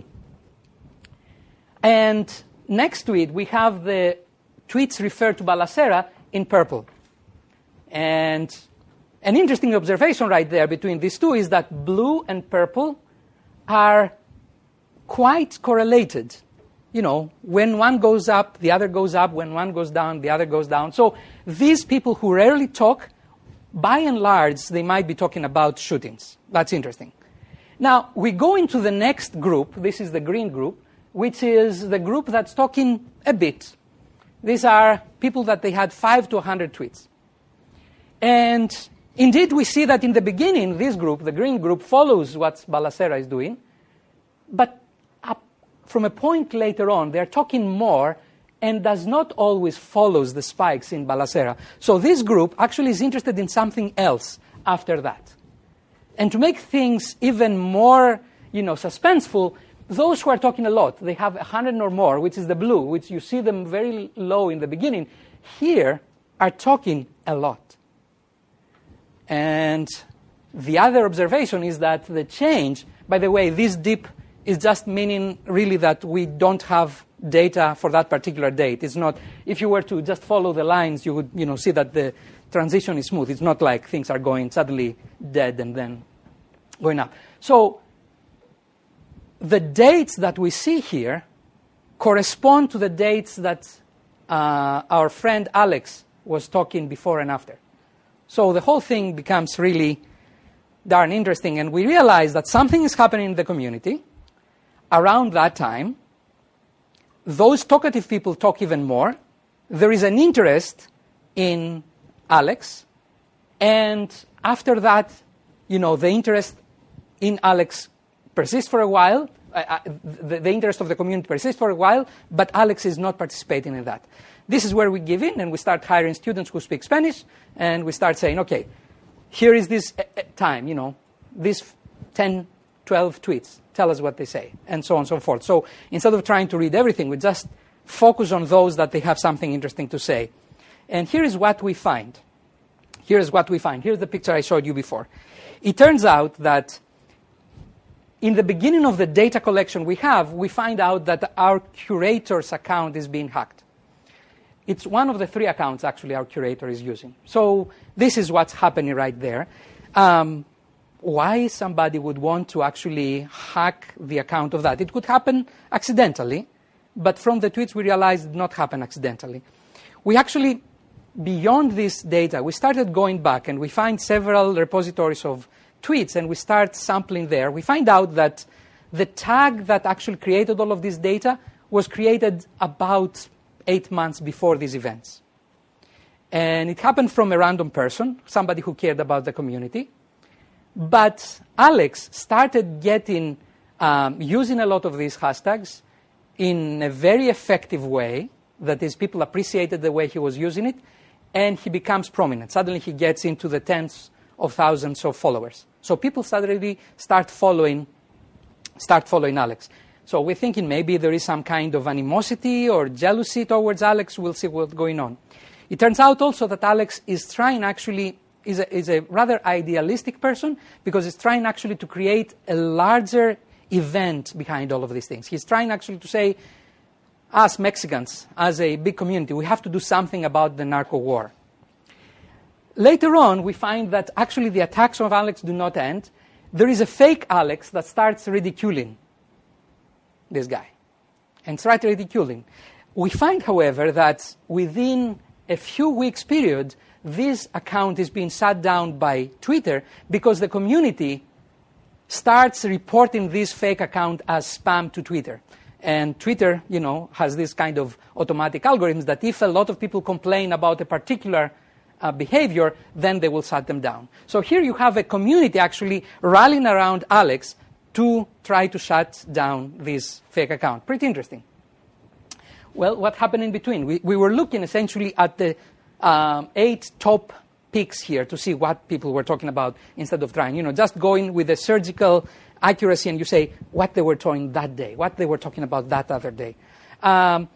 And next to it, we have the tweets referred to balacera in purple. And an interesting observation right there between these two is that blue and purple are quite correlated. You know, when one goes up, the other goes up. When one goes down, the other goes down. So these people who rarely talk, by and large, they might be talking about shootings. That's interesting. Now, we go into the next group. This is the green group, which is the group that's talking a bit. These are people that they had five to one hundred tweets. And indeed, we see that in the beginning, this group, the green group, follows what balacera is doing. But up from a point later on, they're talking more and does not always follows the spikes in balacera. So this group actually is interested in something else after that. And to make things even more, you know, suspenseful, those who are talking a lot, they have one hundred or more, which is the blue, which you see them very low in the beginning, here are talking a lot. And the other observation is that the change, by the way, this dip is just meaning really that we don't have data for that particular date. It's not, if you were to just follow the lines, you would you know, see that the transition is smooth. It's not like things are going suddenly dead and then going up. So the dates that we see here correspond to the dates that uh, our friend Alex was talking before and after. So the whole thing becomes really darn interesting, and we realize that something is happening in the community around that time. Those talkative people talk even more. There is an interest in Alex, and after that, you know, the interest in Alex persists for a while. Uh, the, the interest of the community persists for a while, but Alex is not participating in that. This is where we give in, and we start hiring students who speak Spanish, and we start saying, okay, here is this uh, time, you know, these ten, twelve tweets. Tell us what they say, and so on and so forth. So instead of trying to read everything, we just focus on those that they have something interesting to say. And here is what we find. Here is what we find. Here's the picture I showed you before. It turns out that in the beginning of the data collection we have, we find out that our curator's account is being hacked. It's one of the three accounts, actually, our curator is using. So this is what's happening right there. Um, why somebody would want to actually hack the account of that? It could happen accidentally, but from the tweets we realized it did not happen accidentally. We actually, beyond this data, we started going back, and we find several repositories of tweets, and we start sampling there. We find out that the tag that actually created all of this data was created about eight months before these events. And it happened from a random person, somebody who cared about the community. But Alex started getting, um, using a lot of these hashtags in a very effective way. That is, people appreciated the way he was using it, and he becomes prominent. Suddenly he gets into the tens of thousands of followers. So people suddenly start following, start following Alex. So we're thinking maybe there is some kind of animosity or jealousy towards Alex. We'll see what's going on. It turns out also that Alex is trying actually, is a, is a rather idealistic person, because he's trying actually to create a larger event behind all of these things. He's trying actually to say, us Mexicans, as a big community, we have to do something about the narco war. Later on, we find that actually the attacks on Alex do not end. There is a fake Alex that starts ridiculing this guy and starts ridiculing. We find, however, that within a few weeks period, this account is being shut down by Twitter because the community starts reporting this fake account as spam to Twitter. And Twitter, you know, has this kind of automatic algorithms that if a lot of people complain about a particular uh, behavior, then they will shut them down. So here you have a community actually rallying around Alex to try to shut down this fake account. Pretty interesting. Well, what happened in between? We, we were looking essentially at the um, eight top picks here to see what people were talking about instead of trying, you know, just going with a surgical accuracy, and you say what they were talking that day, what they were talking about that other day. Um,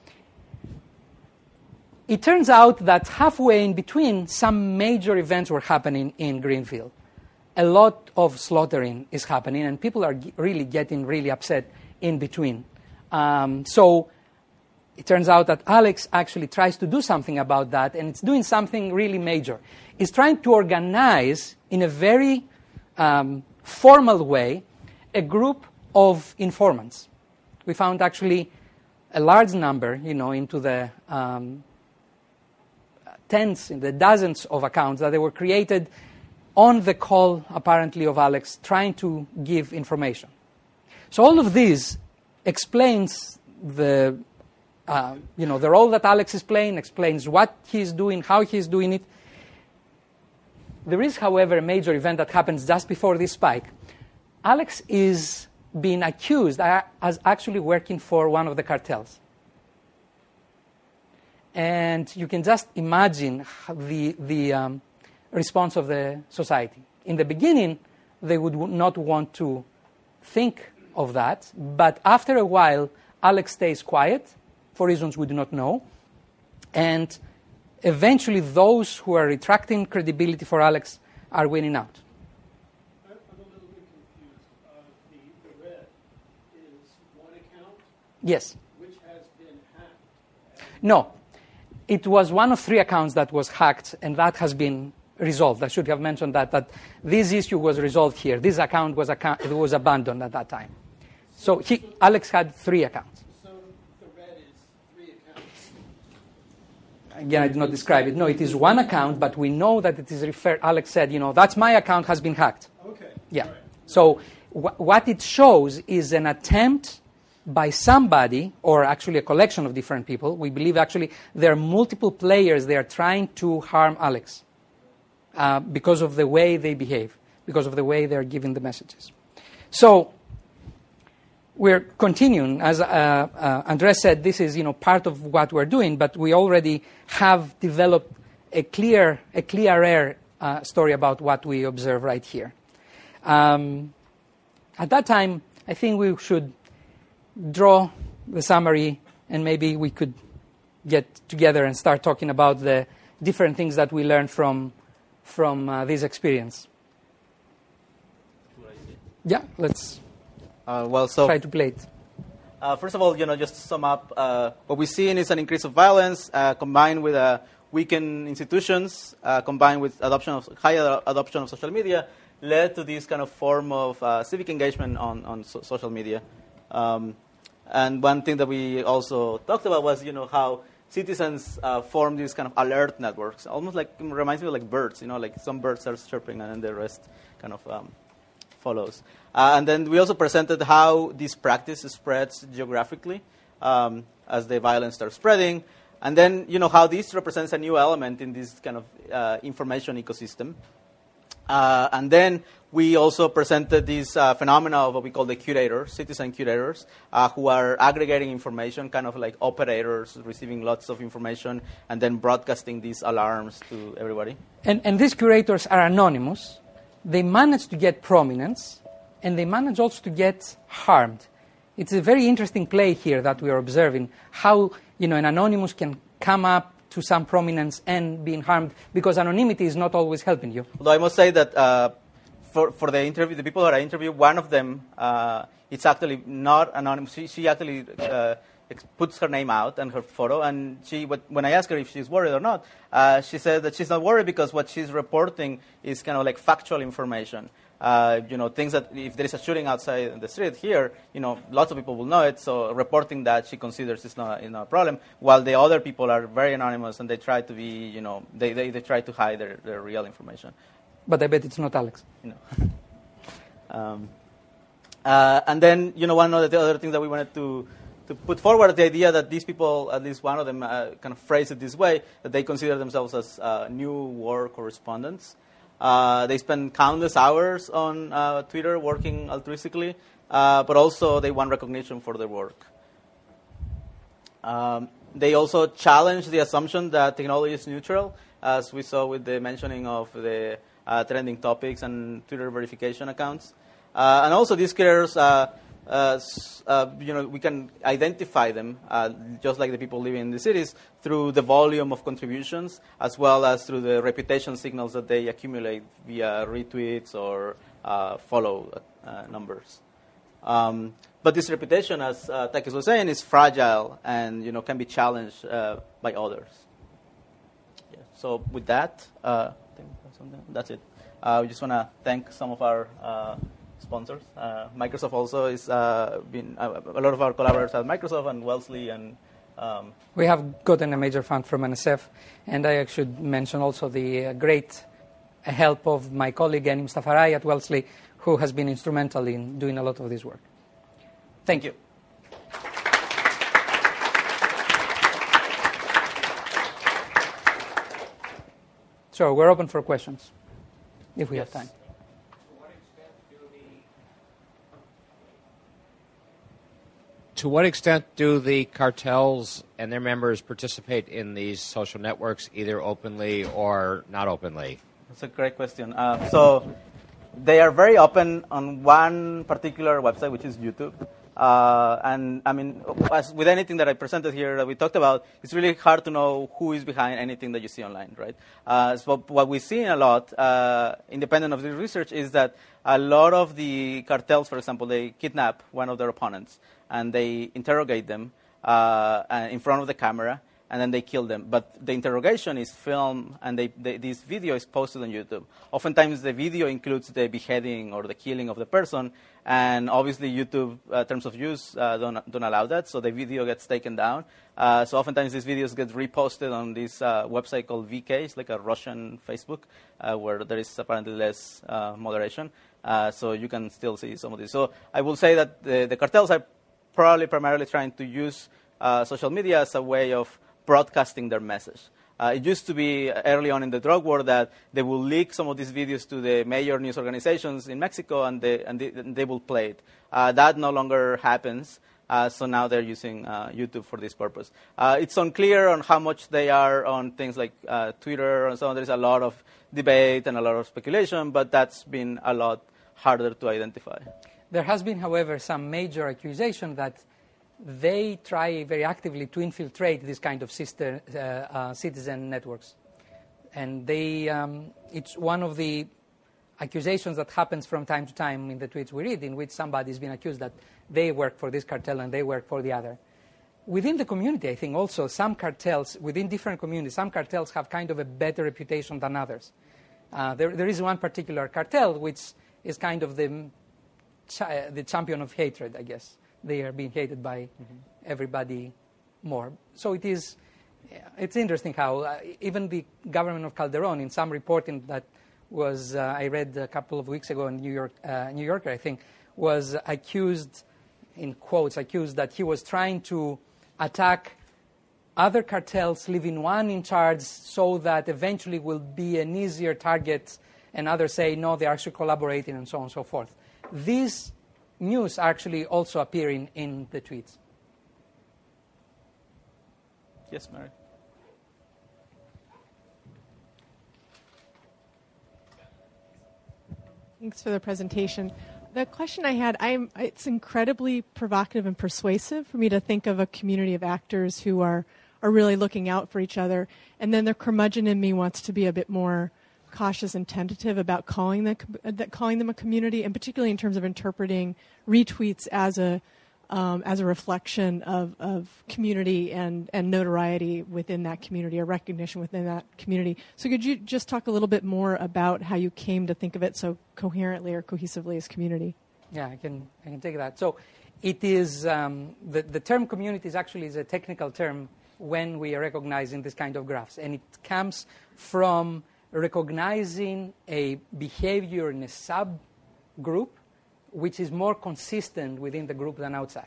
it turns out that halfway in between, some major events were happening in Greenfield. A lot of slaughtering is happening, and people are g- really getting really upset in between. Um, so it turns out that Alex actually tries to do something about that, and it's doing something really major. It's trying to organize in a very um, formal way a group of informants. We found actually a large number, you know, into the um, tens, in the dozens of accounts that they were created on the call, apparently, of Alex, trying to give information. So all of this explains the, uh, you know, the role that Alex is playing, explains what he's doing, how he's doing it. There is, however, a major event that happens just before this spike. Alex is being accused as actually working for one of the cartels. And you can just imagine the, the um, response of the society. In the beginning, they would not want to think of that, but after a while, Alex stays quiet for reasons we do not know, and eventually those who are retracting credibility for Alex are winning out. I'm a little bit confused. Uh, the, the red is Yes. Which has been hacked. No. It was one of three accounts that was hacked, and that has been resolved. I should have mentioned that, that this issue was resolved here. This account was, account, it was abandoned at that time. So he, Alex had three accounts. So the red is three accounts. Again, I did not describe it. No, it is one account, but we know that it is referred. Alex said, you know, that's my account has been hacked. Okay. Yeah. Right. So wh- what it shows is an attempt by somebody, or actually a collection of different people. We believe actually there are multiple players. They are trying to harm Alex uh, because of the way they behave, because of the way they are giving the messages. So we're continuing. As uh, uh, Andres said, this is, you know, part of what we're doing, but we already have developed a clear, a clearer uh, story about what we observe right here. Um, at that time, I think we should draw the summary, and maybe we could get together and start talking about the different things that we learned from from uh, this experience. Yeah, let's uh, well, so try to play it. Uh, first of all, you know, just to sum up, uh, what we're seeing is an increase of violence uh, combined with uh, weakened institutions, uh, combined with adoption of higher adoption of social media, led to this kind of form of uh, civic engagement on on so- social media. Um, and one thing that we also talked about was, you know, how citizens uh, form these kind of alert networks. Almost like, it reminds me of like birds, you know, like some birds are chirping and then the rest kind of um, follows. Uh, and then we also presented how this practice spreads geographically um, as the violence starts spreading. And then, you know, how this represents a new element in this kind of uh, information ecosystem. Uh, and then we also presented this uh, phenomena of what we call the curators, citizen curators, uh, who are aggregating information, kind of like operators receiving lots of information and then broadcasting these alarms to everybody. And, and these curators are anonymous. They manage to get prominence, and they manage also to get harmed. It's a very interesting play here that we are observing, how, you know, an anonymous can come up to some prominence and being harmed, because anonymity is not always helping you. Although I must say that uh, for, for the interview, the people that I interviewed, one of them, uh, it's actually not anonymous. She, she actually uh, puts her name out and her photo, and she, when I asked her if she's worried or not, uh, she said that she's not worried because what she's reporting is kind of like factual information. Uh, you know, things that if there is a shooting outside in the street here, you know, lots of people will know it. So reporting that she considers is not, is not a problem. While the other people are very anonymous and they try to be, you know, they, they, they try to hide their, their real information. But I bet it's not Alex. You know. um, uh, and then, you know, one of the other things that we wanted to to put forward the idea that these people, at least one of them, uh, kind of phrase it this way, that they consider themselves as uh, new war correspondents. Uh, they spend countless hours on uh, Twitter working altruistically, uh, but also they want recognition for their work. Um, they also challenge the assumption that technology is neutral, as we saw with the mentioning of the uh, trending topics and Twitter verification accounts. Uh, and also these creators, uh, uh, uh, you know, we can identify them, uh, just like the people living in the cities, through the volume of contributions, as well as through the reputation signals that they accumulate via retweets or uh, follow uh, numbers. Um, but this reputation, as uh, Takis was saying, is fragile and, you know, can be challenged uh, by others. Yeah. So with that, uh, I think that's it. Uh, we just want to thank some of our uh, sponsors. Uh, Microsoft also is uh, been uh, a lot of our collaborators at Microsoft and Wellesley and. Um, we have gotten a major fund from N S F, and I should mention also the uh, great help of my colleague Annie Mustafarai at Wellesley, who has been instrumental in doing a lot of this work. Thank you. So we're open for questions, if we yes. have time. To what extent do the cartels and their members participate in these social networks, either openly or not openly? That's a great question. Uh, so they are very open on one particular website, which is YouTube. Uh, and I mean, as with anything that I presented here that we talked about, it's really hard to know who is behind anything that you see online, right? Uh, so what we see a lot, uh, independent of the research, is that a lot of the cartels, for example, they kidnap one of their opponents and they interrogate them uh, in front of the camera, and then they kill them. But the interrogation is filmed, and they, they, this video is posted on YouTube. Oftentimes, the video includes the beheading or the killing of the person, and obviously, YouTube uh, terms of use uh, don't, don't allow that, so the video gets taken down. Uh, so oftentimes, these videos get reposted on this uh, website called V K. It's like a Russian Facebook, uh, where there is apparently less uh, moderation. Uh, so you can still see some of this. So I will say that the, the cartels are probably primarily trying to use uh, social media as a way of broadcasting their message. Uh, it used to be early on in the drug war that they will leak some of these videos to the major news organizations in Mexico, and they, and they, and they will play it. Uh, that no longer happens, uh, so now they're using uh, YouTube for this purpose. Uh, it's unclear on how much they are on things like uh, Twitter and so on. There's a lot of debate and a lot of speculation, but that's been a lot harder to identify. There has been, however, some major accusation that they try very actively to infiltrate this kind of sister, uh, uh, citizen networks. And they, um, it's one of the accusations that happens from time to time in the tweets we read, in which somebody's been accused that they work for this cartel and they work for the other. Within the community, I think also some cartels, within different communities, some cartels have kind of a better reputation than others. Uh, there, there is one particular cartel which is kind of the, ch- the champion of hatred, I guess. They are being hated by mm-hmm. everybody more. So it is, it's interesting how uh, even the government of Calderon, in some reporting that was, uh, I read a couple of weeks ago in New York, uh, New Yorker, I think, was accused, in quotes, accused that he was trying to attack other cartels, leaving one in charge so that eventually will be an easier target, and others say, no, they're actually collaborating, and so on and so forth. These news actually also appearing in the tweets. Yes, Mary. Thanks for the presentation. The question I had, I'm, it's incredibly provocative and persuasive for me to think of a community of actors who are, are really looking out for each other. And then the curmudgeon in me wants to be a bit more cautious and tentative about calling, the, calling them a community, and particularly in terms of interpreting retweets as a um, as a reflection of, of community and, and notoriety within that community, or recognition within that community. So could you just talk a little bit more about how you came to think of it so coherently or cohesively as community? Yeah, I can I can take that. So it is, um, the, the term community is actually is a technical term when we are recognizing this kind of graphs. And it comes from recognizing a behavior in a subgroup which is more consistent within the group than outside.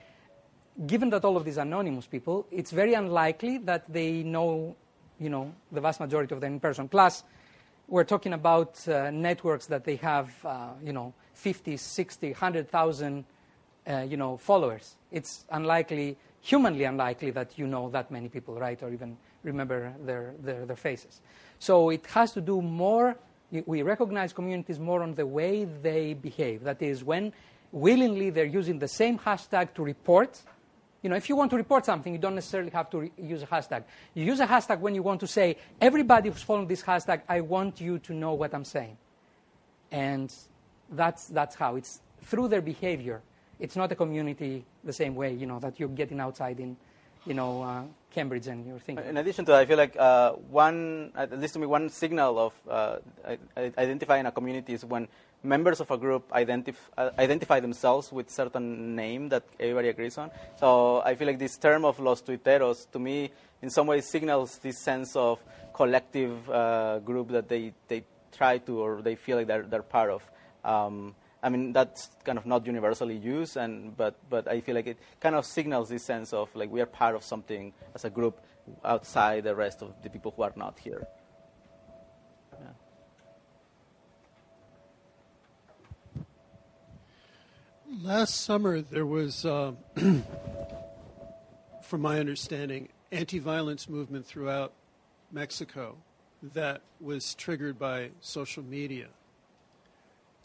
Given that all of these are anonymous people, it's very unlikely that they know, you know, the vast majority of them in person. Plus, we're talking about uh, networks that they have, uh, you know, fifty, sixty, one hundred thousand, uh, you know, followers. It's unlikely, humanly unlikely that you know that many people, right, or even remember their, their, their faces. So it has to do more, we recognize communities more on the way they behave. That is, when willingly they're using the same hashtag to report. You know, if you want to report something, you don't necessarily have to re- use a hashtag. You use a hashtag when you want to say, everybody who's following this hashtag, I want you to know what I'm saying. And that's, that's how. It's through their behavior. It's not a community the same way, you know, that you're getting outside in, you know, uh, Cambridge and you're thinking. In addition to that, I feel like uh, one, at least to me, one signal of uh, identifying a community is when members of a group identif- uh, identify themselves with certain name that everybody agrees on. So I feel like this term of los tuiteros, to me, in some ways signals this sense of collective uh, group that they, they try to, or they feel like they're, they're part of. Um, I mean, that's kind of not universally used, and but but I feel like it kind of signals this sense of like we are part of something as a group outside the rest of the people who are not here. Yeah. Last summer, there was, uh, from my understanding, anti-violence movement throughout Mexico that was triggered by social media.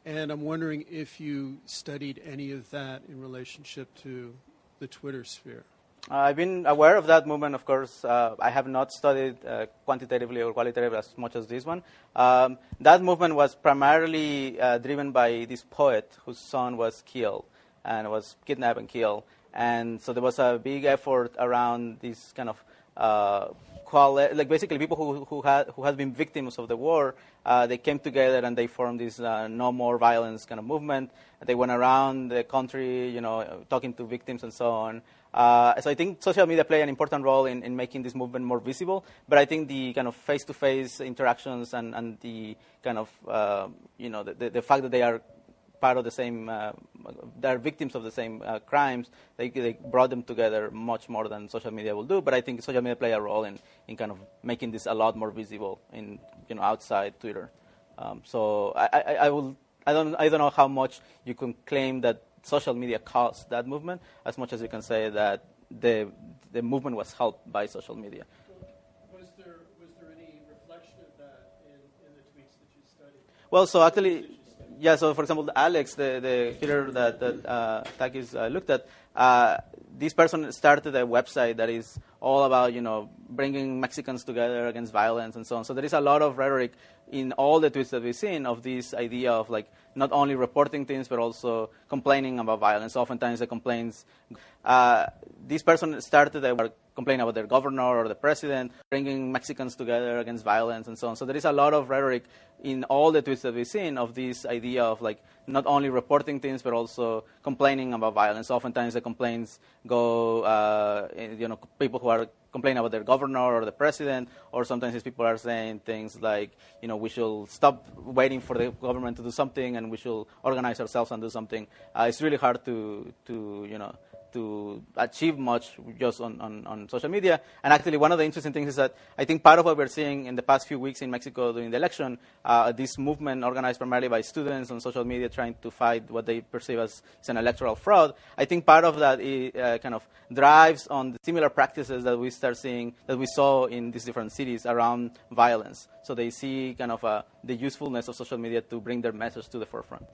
And I'm wondering if you studied any of that in relationship to the Twitter sphere. Uh, I've been aware of that movement, of course. Uh, I have not studied uh, quantitatively or qualitatively as much as this one. Um, that movement was primarily uh, driven by this poet whose son was killed and was kidnapped and killed. And so there was a big effort around this kind of uh, quali- like basically people who who had who had been victims of the war. Uh, they came together and they formed this uh, no more violence kind of movement. They went around the country, you know, talking to victims and so on. Uh, so I think social media play an important role in, in making this movement more visible. But I think the kind of face-to-face interactions and, and the kind of, uh, you know, the, the fact that they are part of the same, uh, they are victims of the same uh, crimes, they, they brought them together much more than social media will do. But I think social media play a role in, in kind of making this a lot more visible in, you know, outside Twitter. Um, so I, I, I will, I don't, I don't know how much you can claim that social media caused that movement, as much as you can say that the the movement was helped by social media. Was there was there any reflection of that in, in the tweets that you studied? Well, so actually, yeah. So for example, Alex, the the killer that that uh, Takis uh, looked at, uh, this person started a website that is all about, you know, bringing Mexicans together against violence and so on. So there is a lot of rhetoric in all the tweets that we've seen of this idea of like not only reporting things but also complaining about violence. Oftentimes the complaints, uh, this person started a complaint about their governor or the president, bringing Mexicans together against violence and so on. So there is a lot of rhetoric in all the tweets that we've seen of this idea of like not only reporting things but also complaining about violence. Oftentimes the complaints go, uh, you know, people who are complaining about their governor or the president, or sometimes these people are saying things like, you know, we should stop waiting for the government to do something and we should organize ourselves and do something. Uh, it's really hard to, to you know, to achieve much just on, on, on social media. And actually, one of the interesting things is that I think part of what we're seeing in the past few weeks in Mexico during the election, uh, this movement organized primarily by students on social media trying to fight what they perceive as, as an electoral fraud, I think part of that is, uh, kind of drives on the similar practices that we start seeing, that we saw in these different cities around violence. So they see kind of uh, the usefulness of social media to bring their message to the forefront.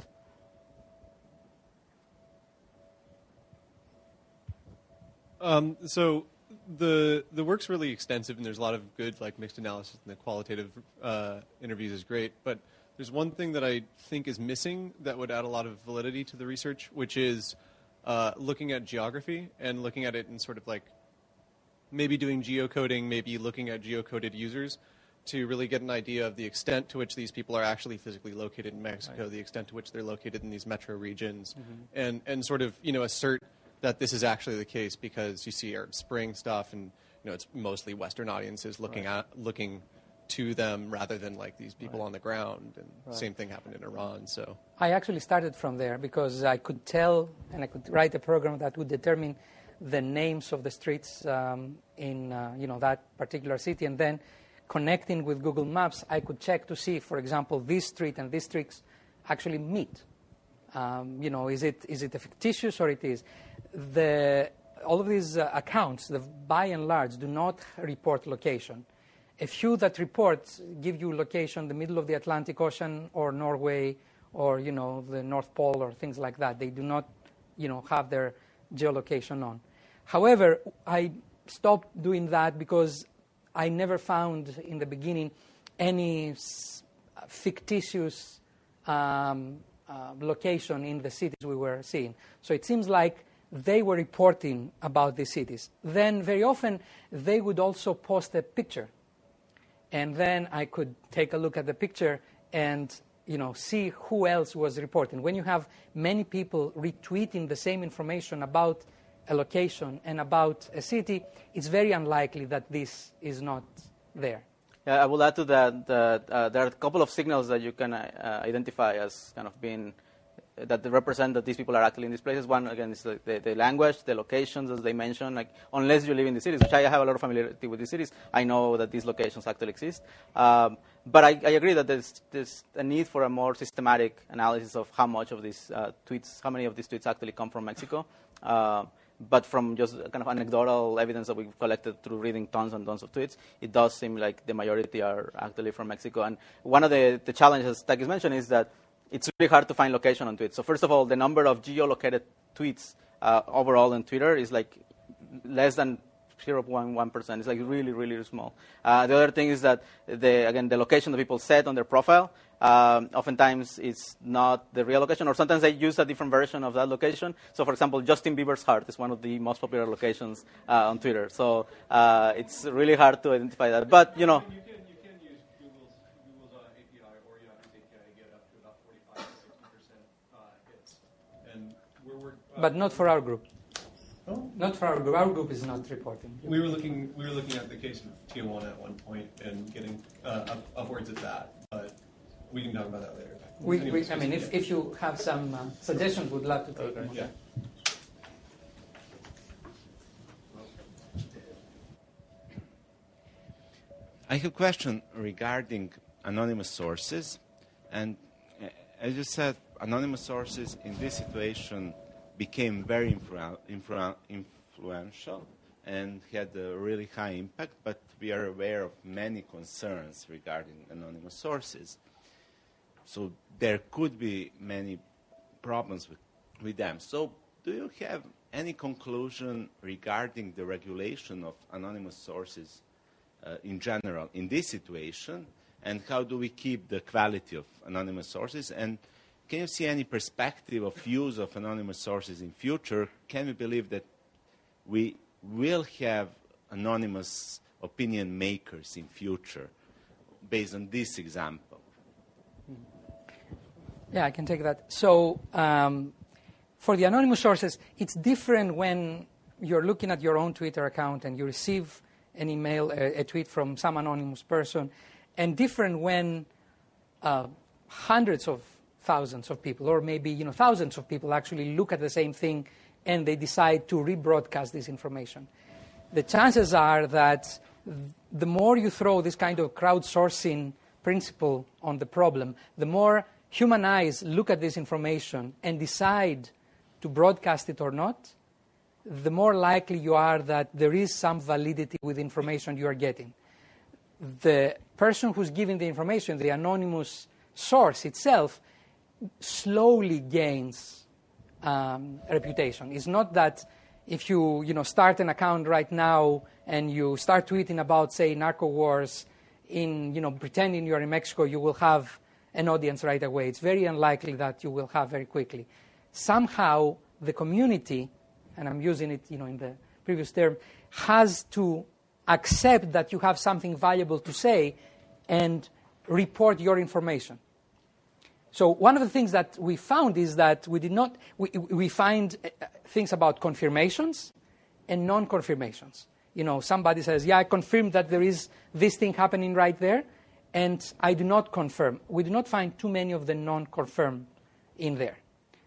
Um, so the the work's really extensive, and there's a lot of good like mixed analysis, and the qualitative uh, interviews is great. But there's one thing that I think is missing that would add a lot of validity to the research, which is uh, looking at geography and looking at it in sort of like maybe doing geocoding, maybe looking at geocoded users to really get an idea of the extent to which these people are actually physically located in Mexico, right. The extent to which they're located in these metro regions, mm-hmm. and and sort of, you know, assert that this is actually the case, because you see Arab Spring stuff, and you know it's mostly Western audiences looking right. at looking to them rather than like these people right. on the ground. And right. same thing happened in Iran. So I actually started from there because I could tell and I could write a program that would determine the names of the streets um, in uh, you know that particular city, and then connecting with Google Maps, I could check to see, for example, this street and these streets actually meet. Um, you know, is it is it a fictitious or it is? The, all of these uh, accounts, the, by and large, do not report location. A few that report give you location, the middle of the Atlantic Ocean or Norway or, you know, the North Pole or things like that. They do not, you know, have their geolocation on. However, I stopped doing that because I never found in the beginning any s- fictitious um, uh, location in the cities we were seeing. So it seems like they were reporting about the cities. Then very often they would also post a picture. And then I could take a look at the picture and, you know, see who else was reporting. When you have many people retweeting the same information about a location and about a city, it's very unlikely that this is not there. Yeah, I will add to that that uh, there are a couple of signals that you can uh, identify as kind of being that they represent that these people are actually in these places. One, again, is the, the, the language, the locations, as they mentioned. Like, unless you live in the cities, which I have a lot of familiarity with these cities, I know that these locations actually exist. Um, but I, I agree that there's, there's a need for a more systematic analysis of how much of these uh, tweets, how many of these tweets actually come from Mexico. Uh, but from just kind of anecdotal evidence that we've collected through reading tons and tons of tweets, it does seem like the majority are actually from Mexico. And one of the, the challenges Takis mentioned is that it's really hard to find location on tweets. So first of all, the number of geolocated tweets uh, overall on Twitter is like less than zero point one percent. It's like really, really small. Uh, the other thing is that, the, again, the location that people set on their profile, um, oftentimes it's not the real location, or sometimes they use a different version of that location. So, for example, Justin Bieber's heart is one of the most popular locations uh, on Twitter. So uh, it's really hard to identify that. But, you know. You can, you can use Google's, Google's uh, A P I or Yahoo's A P I to get up to about forty-five to sixty percent uh, hits. And we're, we're, uh, but not for our group. Oh. Not for our group. Our group is not reporting. We were looking. We were looking at the case of Tijuana at one point and getting uh, up, upwards of that. But we can talk about that later. We, we, I mean, if, if you have some uh, suggestions, we'd love to take them. Yeah. I have a question regarding anonymous sources, and uh, as you said, anonymous sources in this situation became very influ- influ- influential and had a really high impact, but we are aware of many concerns regarding anonymous sources. So there could be many problems with, with them. So do you have any conclusion regarding the regulation of anonymous sources uh, in general in this situation, and how do we keep the quality of anonymous sources? And can you see any perspective of use of anonymous sources in future? Can we believe that we will have anonymous opinion makers in future based on this example? Yeah, I can take that. So um, for the anonymous sources, it's different when you're looking at your own Twitter account and you receive an email, a, a tweet from some anonymous person, and different when uh, hundreds of thousands of people, or maybe you know thousands of people actually look at the same thing and they decide to rebroadcast this information. The chances are that the more you throw this kind of crowdsourcing principle on the problem, the more human eyes look at this information and decide to broadcast it or not, the more likely you are that there is some validity with information you are getting. The person who's giving the information, the anonymous source itself, slowly gains um, a reputation. It's not that if you, you know, start an account right now and you start tweeting about, say, narco wars, in, you know, pretending you're in Mexico, you will have an audience right away. It's very unlikely that you will have very quickly. Somehow the community, and I'm using it, you know, in the previous term, has to accept that you have something valuable to say and report your information. So one of the things that we found is that we did not, we, we find things about confirmations and non-confirmations. You know, somebody says, yeah, I confirm that there is this thing happening right there, and I do not confirm. We do not find too many of the non-confirm in there.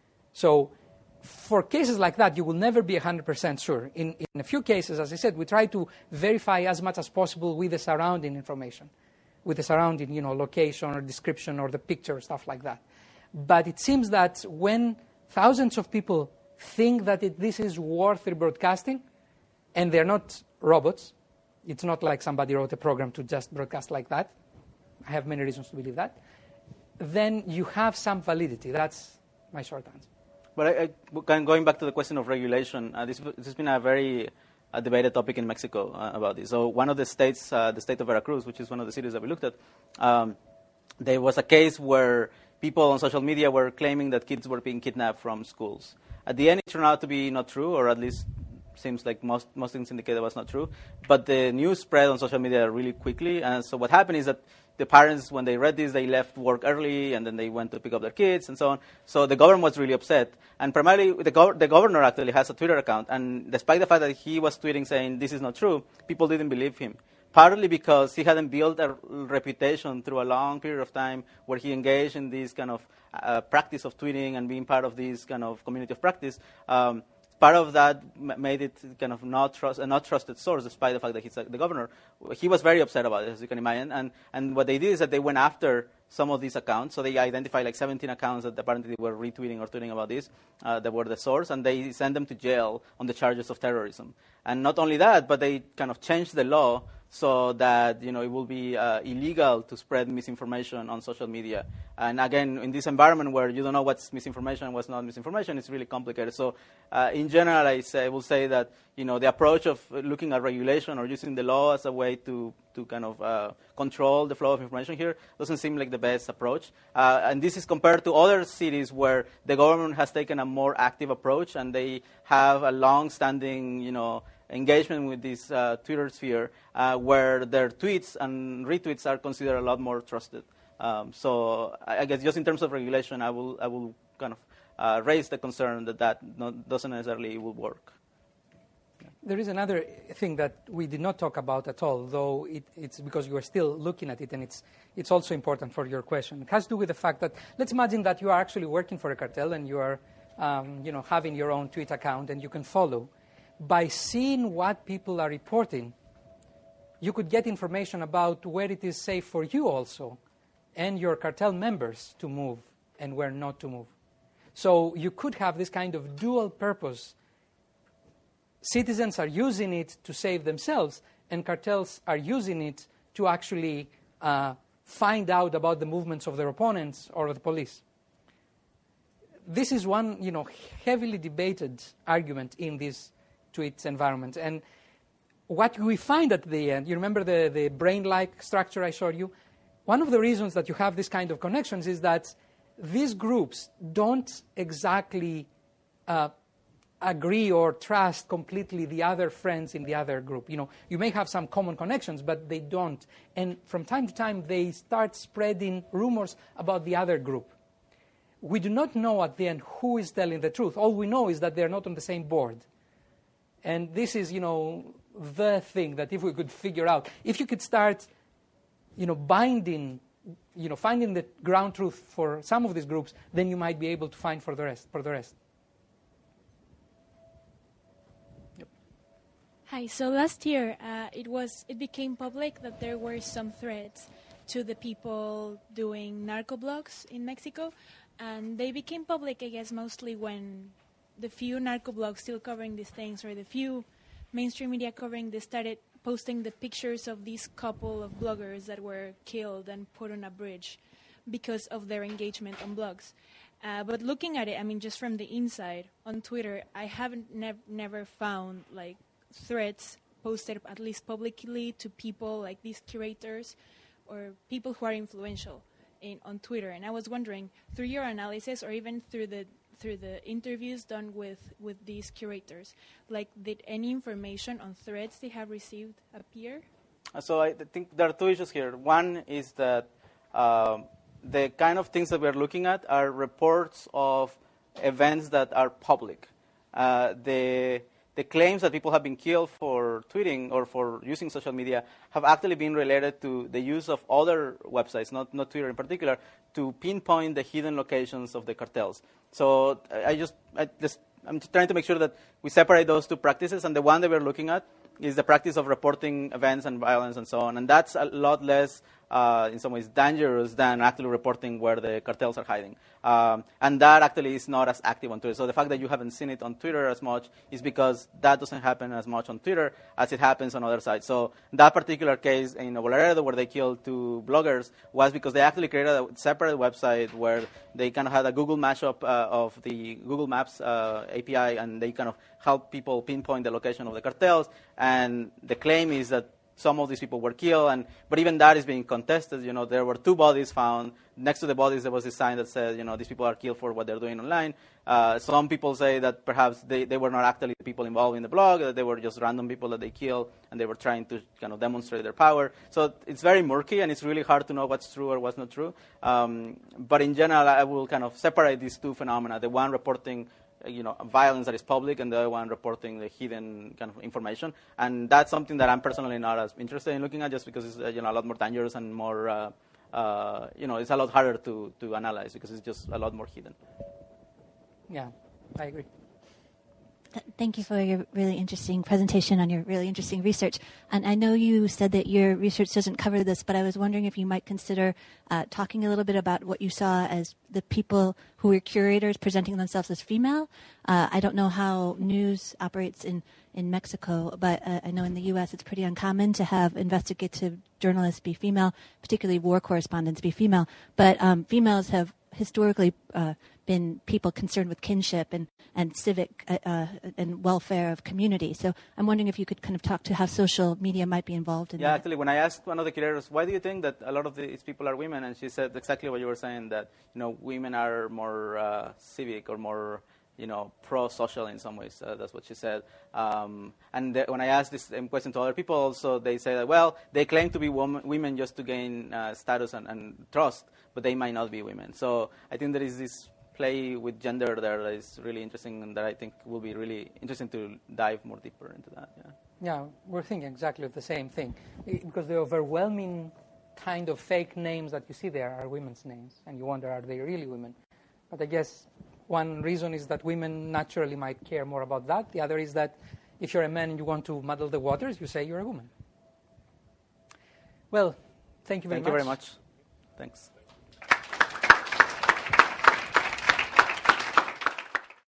So for cases like that, you will never be one hundred percent sure. In, in a few cases, as I said, we try to verify as much as possible with the surrounding information, with the surrounding, you know, location or description or the picture, stuff like that. But it seems that when thousands of people think that it, this is worth rebroadcasting, and they're not robots, it's not like somebody wrote a program to just broadcast like that. I have many reasons to believe that. Then you have some validity. That's my short answer. But I, I, going back to the question of regulation, uh, this, this has been a very uh, debated topic in Mexico uh, about this. So one of the states, uh, the state of Veracruz, which is one of the cities that we looked at, um, there was a case where people on social media were claiming that kids were being kidnapped from schools. At the end, it turned out to be not true, or at least seems like most, most things indicate that was not true. But the news spread on social media really quickly. And so what happened is that the parents, when they read this, they left work early, and then they went to pick up their kids and so on. So the government was really upset. And primarily, the, gov- the governor actually has a Twitter account. And despite the fact that he was tweeting saying this is not true, people didn't believe him. Partly because he hadn't built a reputation through a long period of time where he engaged in this kind of uh, practice of tweeting and being part of this kind of community of practice. Um, Part of that made it kind of not trust, a not trusted source, despite the fact that he's the governor. He was very upset about it, as you can imagine. And, and what they did is that they went after some of these accounts. So they identify like seventeen accounts that apparently were retweeting or tweeting about this, uh, that were the source, and they send them to jail on the charges of terrorism. And not only that, but they kind of changed the law so that, you know, it will be uh, illegal to spread misinformation on social media. And again, in this environment where you don't know what's misinformation and what's not misinformation, it's really complicated. So uh, in general, I, say, I will say that, you know, the approach of looking at regulation or using the law as a way to, to kind of uh, control the flow of information here doesn't seem like the best approach. Uh, and this is compared to other cities where the government has taken a more active approach and they have a long-standing, you know, engagement with this uh, Twitter sphere, uh, where their tweets and retweets are considered a lot more trusted. Um, so I, I guess just in terms of regulation, I will I will kind of uh, raise the concern that that not, doesn't necessarily will work. There is another thing that we did not talk about at all, though it, it's because you are still looking at it, and it's it's also important for your question. It has to do with the fact that let's imagine that you are actually working for a cartel and you are um, you know having your own tweet account and you can follow. By seeing what people are reporting, you could get information about where it is safe for you also and your cartel members to move and where not to move. So you could have this kind of dual purpose. Citizens are using it to save themselves, and cartels are using it to actually uh, find out about the movements of their opponents or the police. This is one, you know, heavily debated argument in this tweet environment. And what we find at the end, you remember the, the brain-like structure I showed you? One of the reasons that you have this kind of connections is that these groups don't exactly uh, agree or trust completely the other friends in the other group. You know, you may have some common connections, but they don't. And from time to time, they start spreading rumors about the other group. We do not know at the end who is telling the truth. All we know is that they're not on the same board. And this is, you know, the thing that if we could figure out, if you could start, you know, binding, you know, finding the ground truth for some of these groups, then you might be able to find for the rest. For the rest. Yep. Hi. So last year, uh, it was it became public that there were some threats to the people doing narco blogs in Mexico, and they became public, I guess, mostly when the few narco blogs still covering these things, or the few mainstream media covering this, started posting the pictures of these couple of bloggers that were killed and put on a bridge because of their engagement on blogs. Uh, but looking at it, I mean, just from the inside on Twitter, I haven't nev- never found like threats posted, at least publicly, to people like these curators or people who are influential in, on Twitter. And I was wondering, through your analysis or even through the through the interviews done with, with these curators, like, did any information on threats they have received appear? So I think there are two issues here. One is that uh, the kind of things that we're looking at are reports of events that are public. Uh, the the claims that people have been killed for tweeting or for using social media have actually been related to the use of other websites, not, not Twitter in particular, to pinpoint the hidden locations of the cartels. So I just, I just, I'm just trying to make sure that we separate those two practices, and the one that we're looking at is the practice of reporting events and violence and so on, and that's a lot less, uh, in some ways, dangerous than actually reporting where the cartels are hiding. Um, and that actually is not as active on Twitter. So the fact that you haven't seen it on Twitter as much is because that doesn't happen as much on Twitter as it happens on other sites. So that particular case in Nuevo Laredo, where they killed two bloggers, was because they actually created a separate website where they kind of had a Google mashup uh, of the Google Maps uh, A P I, and they kind of help people pinpoint the location of the cartels. And the claim is that some of these people were killed, and but even that is being contested. You know, there were two bodies found. Next to the bodies, there was a sign that said, you know, these people are killed for what they're doing online. Uh, some people say that perhaps they, they were not actually the people involved in the blog, that they were just random people that they killed, and they were trying to kind of demonstrate their power. So it's very murky, and it's really hard to know what's true or what's not true. Um, but in general, I will kind of separate these two phenomena, the one reporting you know, violence that is public, and the other one reporting the hidden kind of information. And that's something that I'm personally not as interested in looking at, just because it's uh, you know, a lot more dangerous and more, uh, uh, you know, it's a lot harder to, to analyze because it's just a lot more hidden. Yeah, I agree. Thank you for your really interesting presentation on your really interesting research. And I know you said that your research doesn't cover this, but I was wondering if you might consider uh, talking a little bit about what you saw as the people who were curators presenting themselves as female. Uh, I don't know how news operates in, in Mexico, but uh, I know in the U S it's pretty uncommon to have investigative journalists be female, particularly war correspondents be female. But um, females have historically uh, been people concerned with kinship and, and civic uh, uh, and welfare of community. So I'm wondering if you could kind of talk to how social media might be involved in yeah, that. Yeah, actually, when I asked one of the curators, why do you think that a lot of these people are women? And she said exactly what you were saying, that, you know, women are more uh, civic or more, you know, pro-social in some ways. Uh, that's what she said. Um, and th- when I asked this um, question to other people also, they say that, well, they claim to be woman, women just to gain uh, status and, and trust, but they might not be women. So I think there is this play with gender there that is really interesting and that I think will be really interesting to dive more deeper into that. Yeah, yeah, we're thinking exactly the same thing. Because the overwhelming kind of fake names that you see there are women's names, and you wonder, are they really women? But I guess one reason is that women naturally might care more about that. The other is that if you're a man and you want to muddle the waters, you say you're a woman. Well, thank you very much. Thank you very much. much. Thanks.